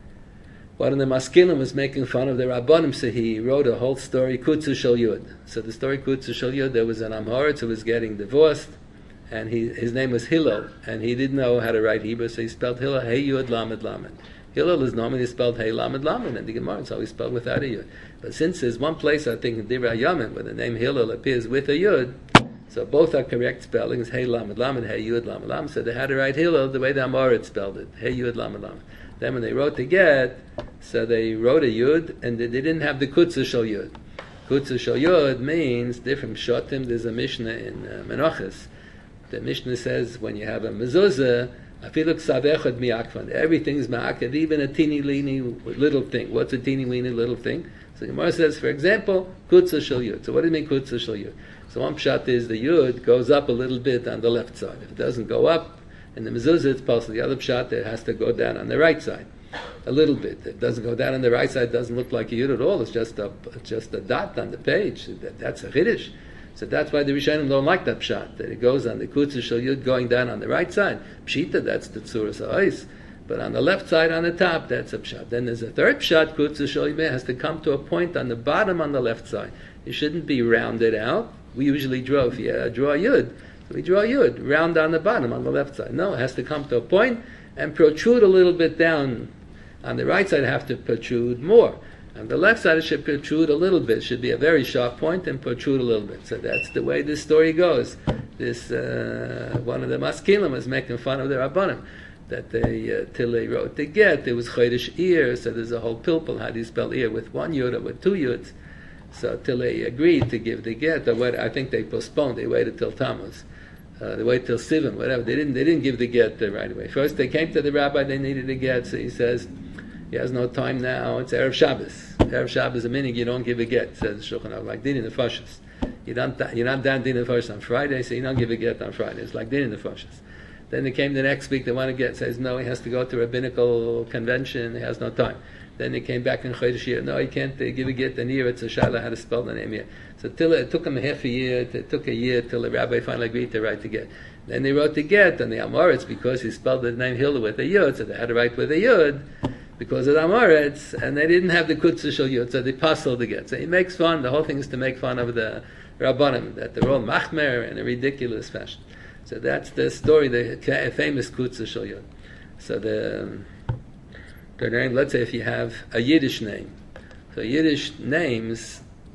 one of the Maskilim was making fun of the Rabbanim, so he wrote a whole story, Kutzu Shel Yud. So the story Kutzu Shel Yud, there was an Am Ha'aretz who was getting divorced, and he, his name was Hillel, and he didn't know how to write Hebrew, so he spelled Hillel, Hey Yud Lamed Lamed. Hillel is normally spelled Hey Lamed Lamed, and the Gemara is always spelled without a Yud. But since there's one place, I think, in Divrei Yamin, where the name Hillel appears with a Yud, so both are correct spellings, Hey Lamed Lamed, Hey Yud Lamed Lamed, so they had to write Hillel the way the Am Ha'aretz spelled it, Hey Yud Lamed Lamed. Then when they wrote the get, so they wrote a Yud, and they didn't have the Kutza Shel Yud. Kutza Shel Yud means different Shotim. There's a Mishnah in uh, Menachos. The Mishnah says when you have a mezuzah, afiluk savechad miakvan, everything's ma'akad, even a teeny weeny little thing. What's a teeny weeny little thing? So the Gemara says, for example, Kutza Shel Yud. So what do you mean Kutza Shel Yud? So one pshat is the Yud goes up a little bit on the left side. If it doesn't go up, in the mezuzah it's possible. The other pshat, it has to go down on the right side. A little bit. If it doesn't go down on the right side, it doesn't look like a Yud at all. It's just a just a dot on the page. That, that's a Chiddush. So that's why the Rishonim don't like that pshat, that it goes on the Kutza Shel Yud going down on the right side. Pshita, that's the Tzuras HaOis. But on the left side, on the top, that's a pshat. Then there's a third pshat, Kutza Shel Yud has to come to a point on the bottom on the left side. It shouldn't be rounded out. We usually draw, if you uh, draw a Yud, so we draw a Yud, round on the bottom on the left side. No, it has to come to a point and protrude a little bit down. On the right side, it have to protrude more. On the left side, it should protrude a little bit. It should be a very sharp point and protrude a little bit. So that's the way this story goes. This uh, one of the Maskilim was making fun of the Rabbanim, that they, uh, till they wrote the get, there was Chodesh Ear, so there's a whole pilpul, how do you spell ear, with one yud or with two yuds. So till they agreed to give the get, or what, I think they postponed, they waited till Tammuz. Uh, they waited till Sivan, whatever. They didn't. They didn't give the get uh, right away. First, they came to the rabbi. They needed a get, so he says, "He has no time now. It's Erev Shabbos. Erev Shabbos, a minute you don't give a get." Says Shulchan Aruch, like Din in the Fashis. You don't. You're not down Din in the Fashis on Friday, so you don't give a get on Friday. It's like Din in the Fashis. Then they came the next week. They want to get. Says no. He has to go to rabbinical convention. He has no time. Then they came back in Chodesh Iyar. No, he can't uh, give a get the near. It's a shaila how to spell the name here. So till it took him a half a year. It took a year till the rabbi finally agreed to write the get. Then they wrote the get on the Am Ha'aretz because he spelled the name Hillel with a yud, so they had to write with a yud because of the Am Ha'aretz, and they didn't have the Kutza Shel Yud, so they puzzled the get. So he makes fun. The whole thing is to make fun of the Rabbanim, that they're all machmer in a ridiculous fashion. So that's the story, the famous Kutza Shel Yud. So the the name, let's say if you have a Yiddish name, so Yiddish names,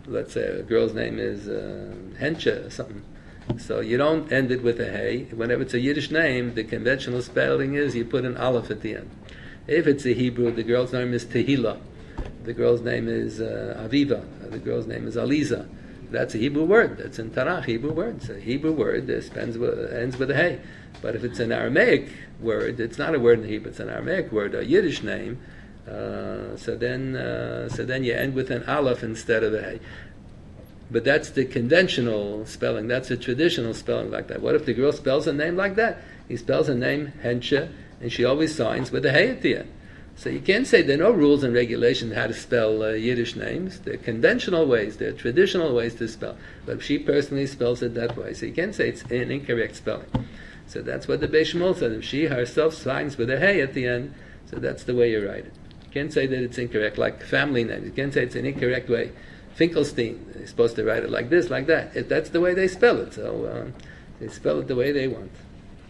let's say a girl's name is uh, Hensha or something. So you don't end it with a hey. Whenever it's a Yiddish name, the conventional spelling is you put an aleph at the end. If it's a Hebrew, the girl's name is Tehillah. The girl's name is uh, Aviva. The girl's name is Aliza. That's a Hebrew word. That's in Tanakh, Hebrew word. It's a Hebrew word that ends with, ends with a hey. But if it's an Aramaic word, it's not a word in Hebrew, it's an Aramaic word, a Yiddish name, uh, so then uh, so then you end with an aleph instead of a hey. But that's the conventional spelling. That's the traditional spelling like that. What if the girl spells a name like that? He spells a name, Hensha, and she always signs with a hey at the end. So you can't say there are no rules and regulations how to spell uh, Yiddish names. They're conventional ways, they're traditional ways to spell. But she personally spells it that way. So you can't say it's an incorrect spelling. So that's what the Beis Shmuel said. If she herself signs with a hey at the end, so that's the way you write it. You can't say that it's incorrect, like family names. You can't say it's an incorrect way. Finkelstein, they're supposed to write it like this, like that. If that's the way they spell it, so uh, they spell it the way they want.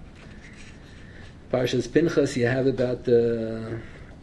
Parshas Pinchas, you have about uh,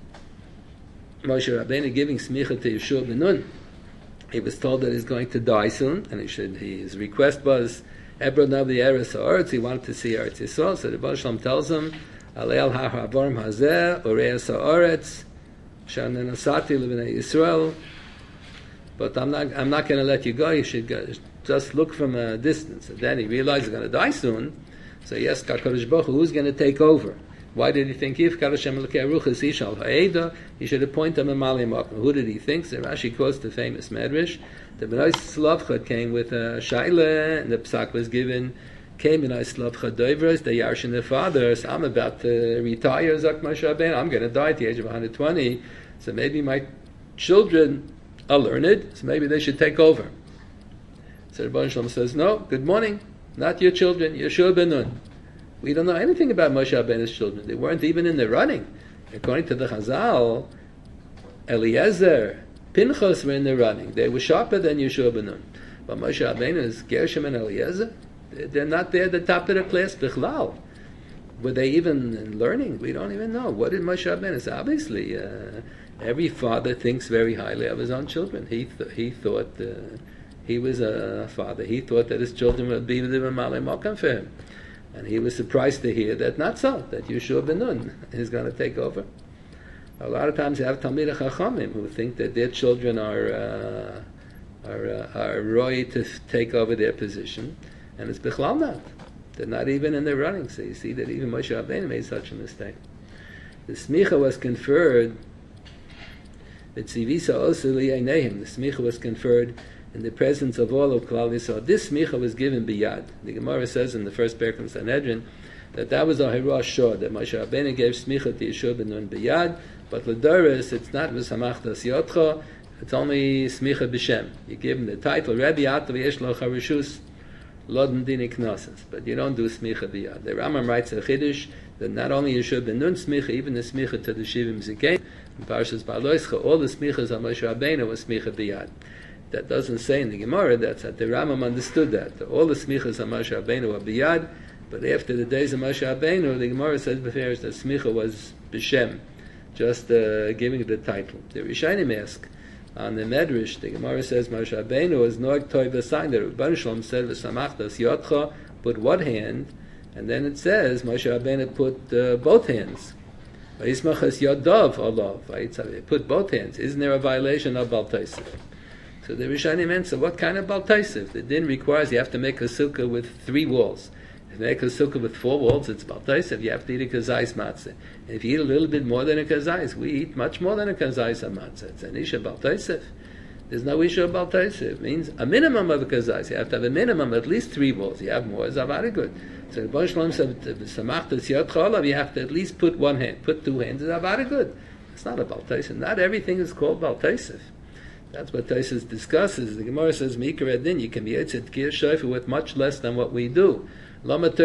Moshe Rabbeinu giving smicha to Yeshua ben Nun. He was told that he's going to die soon, and he should. He, his request was Ebron of the Eretz Haaretz. He wanted to see Eretz Yisrael, so the Baal Shalom tells him, Alei ha ha'avorim hazeh ureis haaretz shana nasati lebnei Yisrael. But I'm not. I'm not going to let you go. You should go, just look from a distance. And then he realized he's going to die soon. So yes, Kadosh Baruch Hu, who's going to take over? Why did he think if Kadosh Emelokei Ruchas Ishal Ha'eda, he should appoint him a Mali Makom? Who did he think? So Rashi quotes the famous Medrash. The Bnei Slavcha came with a shaila, and the psak was given. Came Bnei Slavcha Doivros, they yarshin their father. So I'm about to retire. Zak Moshe Rabbeinu. I'm going to die at the age of one hundred twenty. So maybe my children are learned, so maybe they should take over. So the Rebbeinu Shalom says, no, good morning, not your children, Yeshua ben Nun. We don't know anything about Moshe Rabbeinu's children. They weren't even in the running. According to the Chazal, Eliezer, Pinchas were in the running. They were sharper than Yeshua ben Nun. But Moshe Rabbeinu's Gershom and Eliezer, they're not there at the top of the class, Bichlal. Were they even learning? We don't even know. What did Moshe Rabbeinu say? Obviously, uh, every father thinks very highly of his own children. He th- he thought uh, he was a father. He thought that his children would be the Malay Malkam for him. And he was surprised to hear that not so, that Yeshua ben Nun is going to take over. A lot of times you have Talmidei Chachamim who think that their children are uh, are, uh, are roy to f- take over their position, and it's Bichlal not. They're not even in the running. So you see that even Moshe Rabbeinu made such a mistake. The smicha was conferred. The tzivisa also li'einehim. The smicha was conferred in the presence of all of Klal Yisrael. This smicha was given biyad. The Gemara says in the first parak from Sanhedrin that that was a hira shor, that Moshe Rabbeinu gave smicha to Yeshua ben Nun biyad, but l'doros it's not v'samachtas yotcha. It's only smicha b'shem. You give him the title Rabbi Atav Yesh Lo Charishus Lodin Dini Knossos, but you don't do smicha biyad. The Rambam writes a chiddush that not only Yeshua ben Nun smicha, even the smicha to the Shivim Zikein, in Parshas Ba'aloischa, all the smichas of Moshe Rabbeinu was smicha biyad. That doesn't say in the Gemara, that's that the Rambam understood that. All the smichas of Moshe Rabbeinu were biyad, but after the days of Moshe Rabbeinu, the Gemara says before that smicha was b'shem, just uh, giving the title. The Rishonim ask, on the Medrash, the Gemara says Moshe Rabbeinu was noig toy v'sayin. The Rebbeinu Shalom said v'samachtas yotcha, put what hand, and then it says Moshe Rabbeinu put uh, both hands. V'yismachas yodav olav. Put both hands. Isn't there a violation of Bal Taisif? So the Rishonim answer, what kind of Bal Taisif? The din requires you have to make a sukkah with three walls. If you make a sukkah with four walls, it's Bal Taisif. You have to eat a kazais matzah. And if you eat a little bit more than a kazais, we eat much more than a kazais matzah. It's an isha Bal Taisif. There's no issue of Bal Taisif. It means a minimum of a kazais. You have to have a minimum of at least three walls. You have more, it's very good. So the Baruch Shalom said, you have to at least put one hand. Put two hands, it's very good. It's not a Bal Taisif. Not everything is called Bal Taisif. That's what Taisif discusses. The Gemara says, Mikra Adin, you can be Yitzit Kir Shofar with much less than what we do. Why do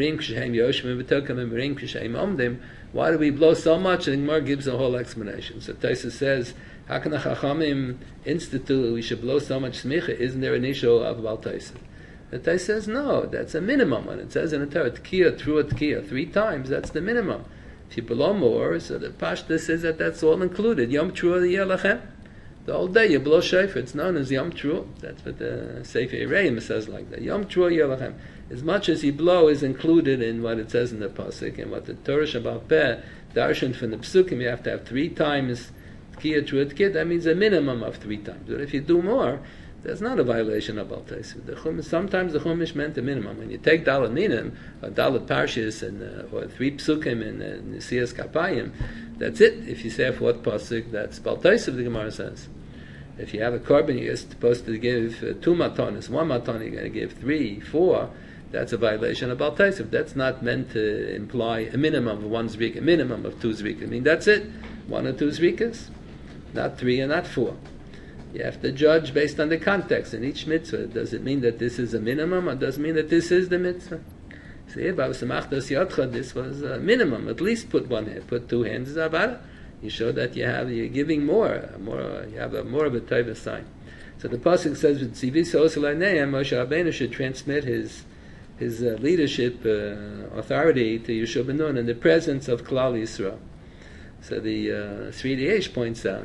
we blow so much? And the Gemara gives a whole explanation. So Taisif says, how can the Chachamim institute we should blow so much smicha? Isn't there an issue of Bal Taisif? The Taisif says, no, that's a minimum. When it says in the Torah, Tkiya, through a Tkiya, three times, that's the minimum. If you blow more, so the Pashta says that that's all included. Yom Trua Yelachem. The whole day you blow shofar. It's known as Yom Teruah. That's what the Sefer Yereim says like that. Yom Teruah Yelachem. As much as you blow is included in what it says in the pasuk, and what the Torah Shabbat Peh darshan from the psukim. You have to have three times Tkiyah Teruah Tkiyah. That means a minimum of three times. But if you do more, that's not a violation of Al Taisv. The Chumash, sometimes the Chumash meant a minimum. When you take Dalet Minim, or Dalet Parshas, and uh, or three psukim in uh, Nesiyas Kapayim, that's it. If you say a fourth pasuk, that's Al Taisv, the Gemara says. If you have a korban, you're supposed to give uh, two matanis, one matan, you're going to give three, four, that's a violation of Al Taisv. That's not meant to imply a minimum of one zrika, a minimum of two zrikas. I mean, that's it. One or two zrikas, not three and not four. You have to judge based on the context in each mitzvah. Does it mean that this is a minimum, or does it mean that this is the mitzvah? See, this was a minimum. At least put one hand, put two hands. You show that you have, you're giving more, more. You have a more of a taiva sign. So the pasuk says, "With Tzivis Oselaneim, Moshe Rabbeinu should transmit his his uh, leadership uh, authority to Yeshua ben Nun in the presence of Klal Yisrael." So the uh, Sri Yesh points out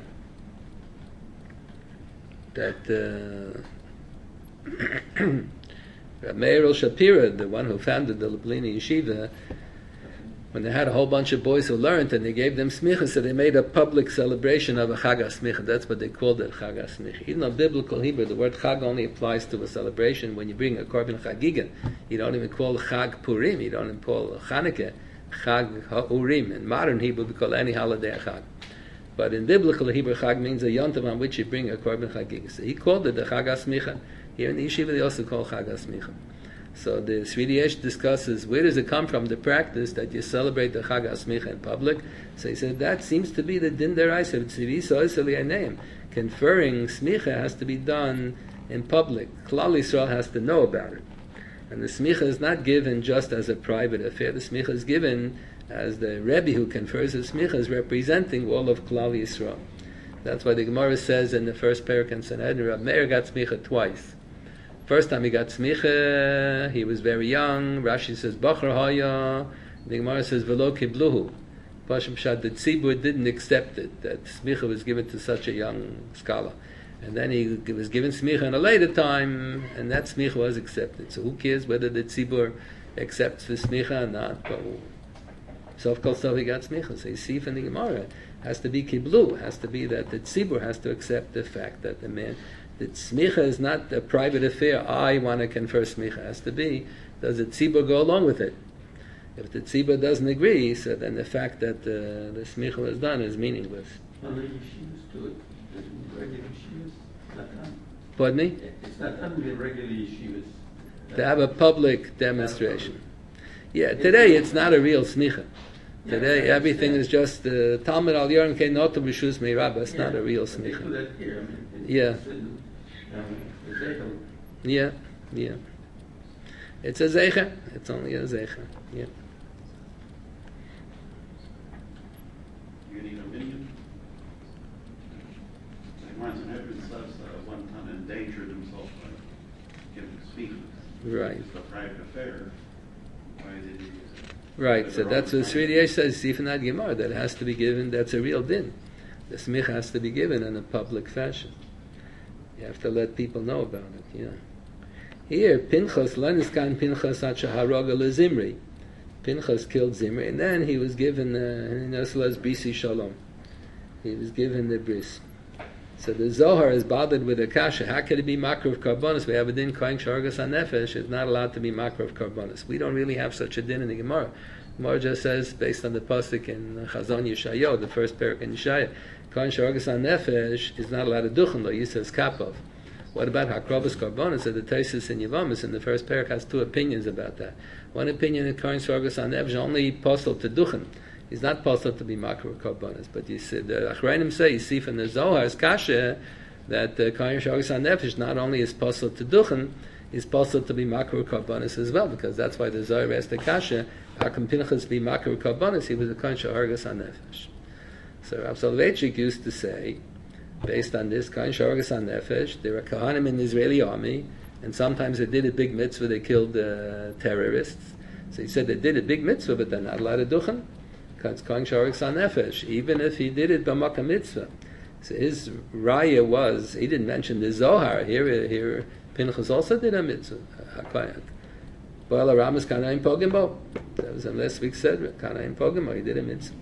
that uh, Meir Shapira, the one who founded the Lublini Yeshiva, when they had a whole bunch of boys who learned and they gave them smicha, so they made a public celebration of a Chag HaSmicha. That's what they called it, Chag HaSmicha. Even though biblical Hebrew, the word Chag only applies to a celebration. When you bring a korban chagiga, you don't even call Chag Purim, you don't even call Chanukah Chag HaUrim. In modern Hebrew, we call any holiday a Chag. But in biblical Hebrew, Chag means a yontav on which you bring a korban chagiga. So he called it the Chag HaSmicha. Here in the yeshiva, they also call Chag HaSmicha. So the Sri Yesh discusses where does it come from, the practice that you celebrate the Chag HaSmicha in public. So he said that seems to be the din deraisa of Tzivisa Oseli name. Conferring smicha has to be done in public. Klal Yisrael has to know about it. And the smicha is not given just as a private affair. The smicha is given as the Rebbe who confers the smicha is representing all of Klal Yisrael. That's why the Gemara says in the first parak in Sanhedrin, Rab Meir got smicha twice. First time he got smicha, he was very young. Rashi says, Bachar Haya. The Gemara says, Velo Kibluhu. Pashim Shad, the Tzibur didn't accept it, that smicha was given to such a young scholar. And then he was given smicha in a later time, and that smicha was accepted. So who cares whether the Tzibur accepts the smicha or not? But so of course, so he got smicha. So you see from the Gemara, has to be kiblu, has to be that the Tzibur has to accept the fact that the man, that smicha is not a private affair. I want to confer smicha. It has to be, does the tzibur go along with it? If the tzibur doesn't agree, so then the fact that uh, the smicha was done is meaningless. Other yeshivas do it. Regular yeshivas, it's not done. Pardon me? It's not done in regular yeshivas. To have a public demonstration. Yeah, today it's not a real smicha. Today everything is just uh, Talmud al Yorim Kei Noto B'Shus Meirabah. It's not a real smicha. They do that here. I mean, Yeah. Yeah, yeah. It's a zeicha. It's only a zeicha. Yeah. You need a million. Once an Edwin says uh, one time endangered himself by giving speeches. Right. It's a private affair. Why did he? Right. So that's what Sri Yesh says. Even that Gemara that it has to be given. That's a real din. The smicha has to be given in a public fashion. You have to let people know about it, yeah. Here, Pinchas, Leniskan Pinchas Hachaharoga LeZimri. Pinchas killed Zimri, and then he was given, uh, Brisi Shalom. He was given the bris. So the Zohar is bothered with a kasha. How could it be makar of karbonis? We have a din, Kohen Shargas HaNefesh is not allowed to be makar of karbonis. We don't really have such a din in the Gemara. Gemara just says, based on the pasuk in Chazon Yeshayahu, the first parak in Yeshaya, Kohen Shargas HaNefesh is not allowed to duchen lo yisas kapov. What about Hakrovas Karbonis? So the Taisus in Yevamis in the first parak has two opinions about that. One opinion in Kohen Shargas HaNefesh is only possible to duchen. He's not possible to be makar of karbonis. But you see, the Achrayim say, you see from the Zohar's kasha that the Kohen Shargas HaNefesh not only is possible to duchen, is possible to be makar of karbonis as well, because that's why the Zohar asked the kasha, how can Pinchas be makar of karbonis? He was a Kohen Shargas HaNefesh. So Rav Soloveitchik used to say, based on this, Kohen Shargas HaNefesh, there were Kohanim in the Israeli army, and sometimes they did a big mitzvah, they killed uh, terrorists. So he said they did a big mitzvah, but they're not allowed to duchen. It's Kohen Shargas HaNefesh, even if he did it b'makam mitzvah. So his raya was, he didn't mention the Zohar. Here, here Pinchas also did a mitzvah. Boel Aramas Kanaim Pogimbo. That was last week said, Kanaim Pogimbo, he did a mitzvah.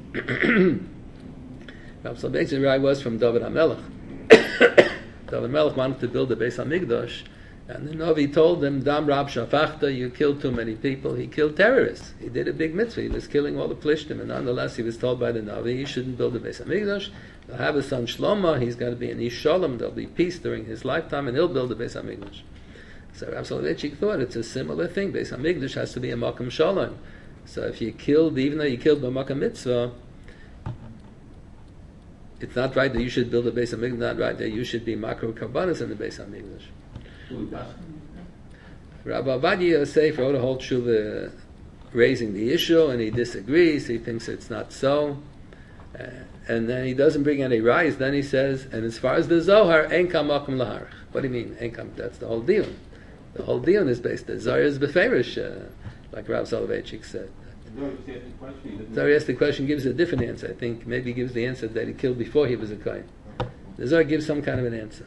Rav Soloveitchik's raya was from David HaMelech. David HaMelech wanted to build a Beis HaMikdash, and the Novi told him, Dam Rab Shafachta, you killed too many people. He killed terrorists. He did a big mitzvah. He was killing all the Plishtim, and nonetheless he was told by the Novi he shouldn't build a Beis HaMikdash. He'll have a son Shlomo, he's going to be an Ish Shalom, there'll be peace during his lifetime, and he'll build a Beis HaMikdash. So Rav Soloveitchik thought it's a similar thing. Beis HaMikdash has to be a Makam Shalom. So if you killed, even though you killed by Makam Mitzvah, it's not right that you should build a Beis HaMikdash, not right that you should be Makro Karbanis in the Beis HaMikdash. Rabbi Ovadia Yosef wrote a whole tshuva raising the issue, and he disagrees. He thinks it's not so. Uh, and then he doesn't bring any rise. Then he says, and as far as the Zohar, Ein Kam Makom Laharach. What do you mean, Ein Kam? That's the whole deal. The whole deal is based. The Zohar is beferish, uh, like Rav Soloveitchik said. Zohar asked the question, gives a different answer. I think maybe he gives the answer that he killed before he was a kohen. The Zohar gives some kind of an answer.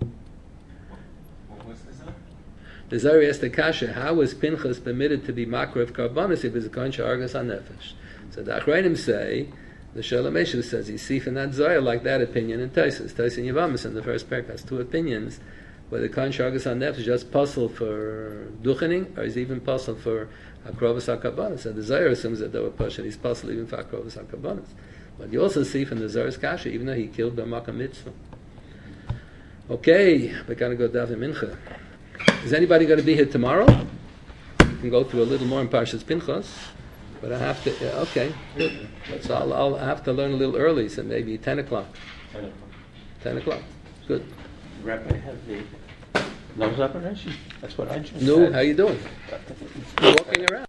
The Zohar asked the kasha, how was Pinchas permitted to be makar of karbanis if he was a kohen she'argas hanefesh? So the Achronim say, the Shalom Eshu says, you see from that Zohar like that opinion in Taisus. Taisus and Yavamis in the first parak has two opinions, where the kohen she'argas hanefesh is just puzzle for duchening, or is even puzzle for akrovas hakabanis. So the Zohar assumes that they were puzzle, he's puzzle even for akrovas hakabanis. But you also see from the Zohar's kasha, even though he killed B'makam mitzvah. Okay, we're going to go daven mincha. Is anybody going to be here tomorrow? We can go through a little more in Parshas Pinchas, but I have to. Yeah, okay, good. So I'll, I'll have to learn a little early, so maybe ten o'clock. Ten o'clock. Ten o'clock. Good. Rabbi, have the nose operation. That's what I just No, had. how you doing? You're walking around.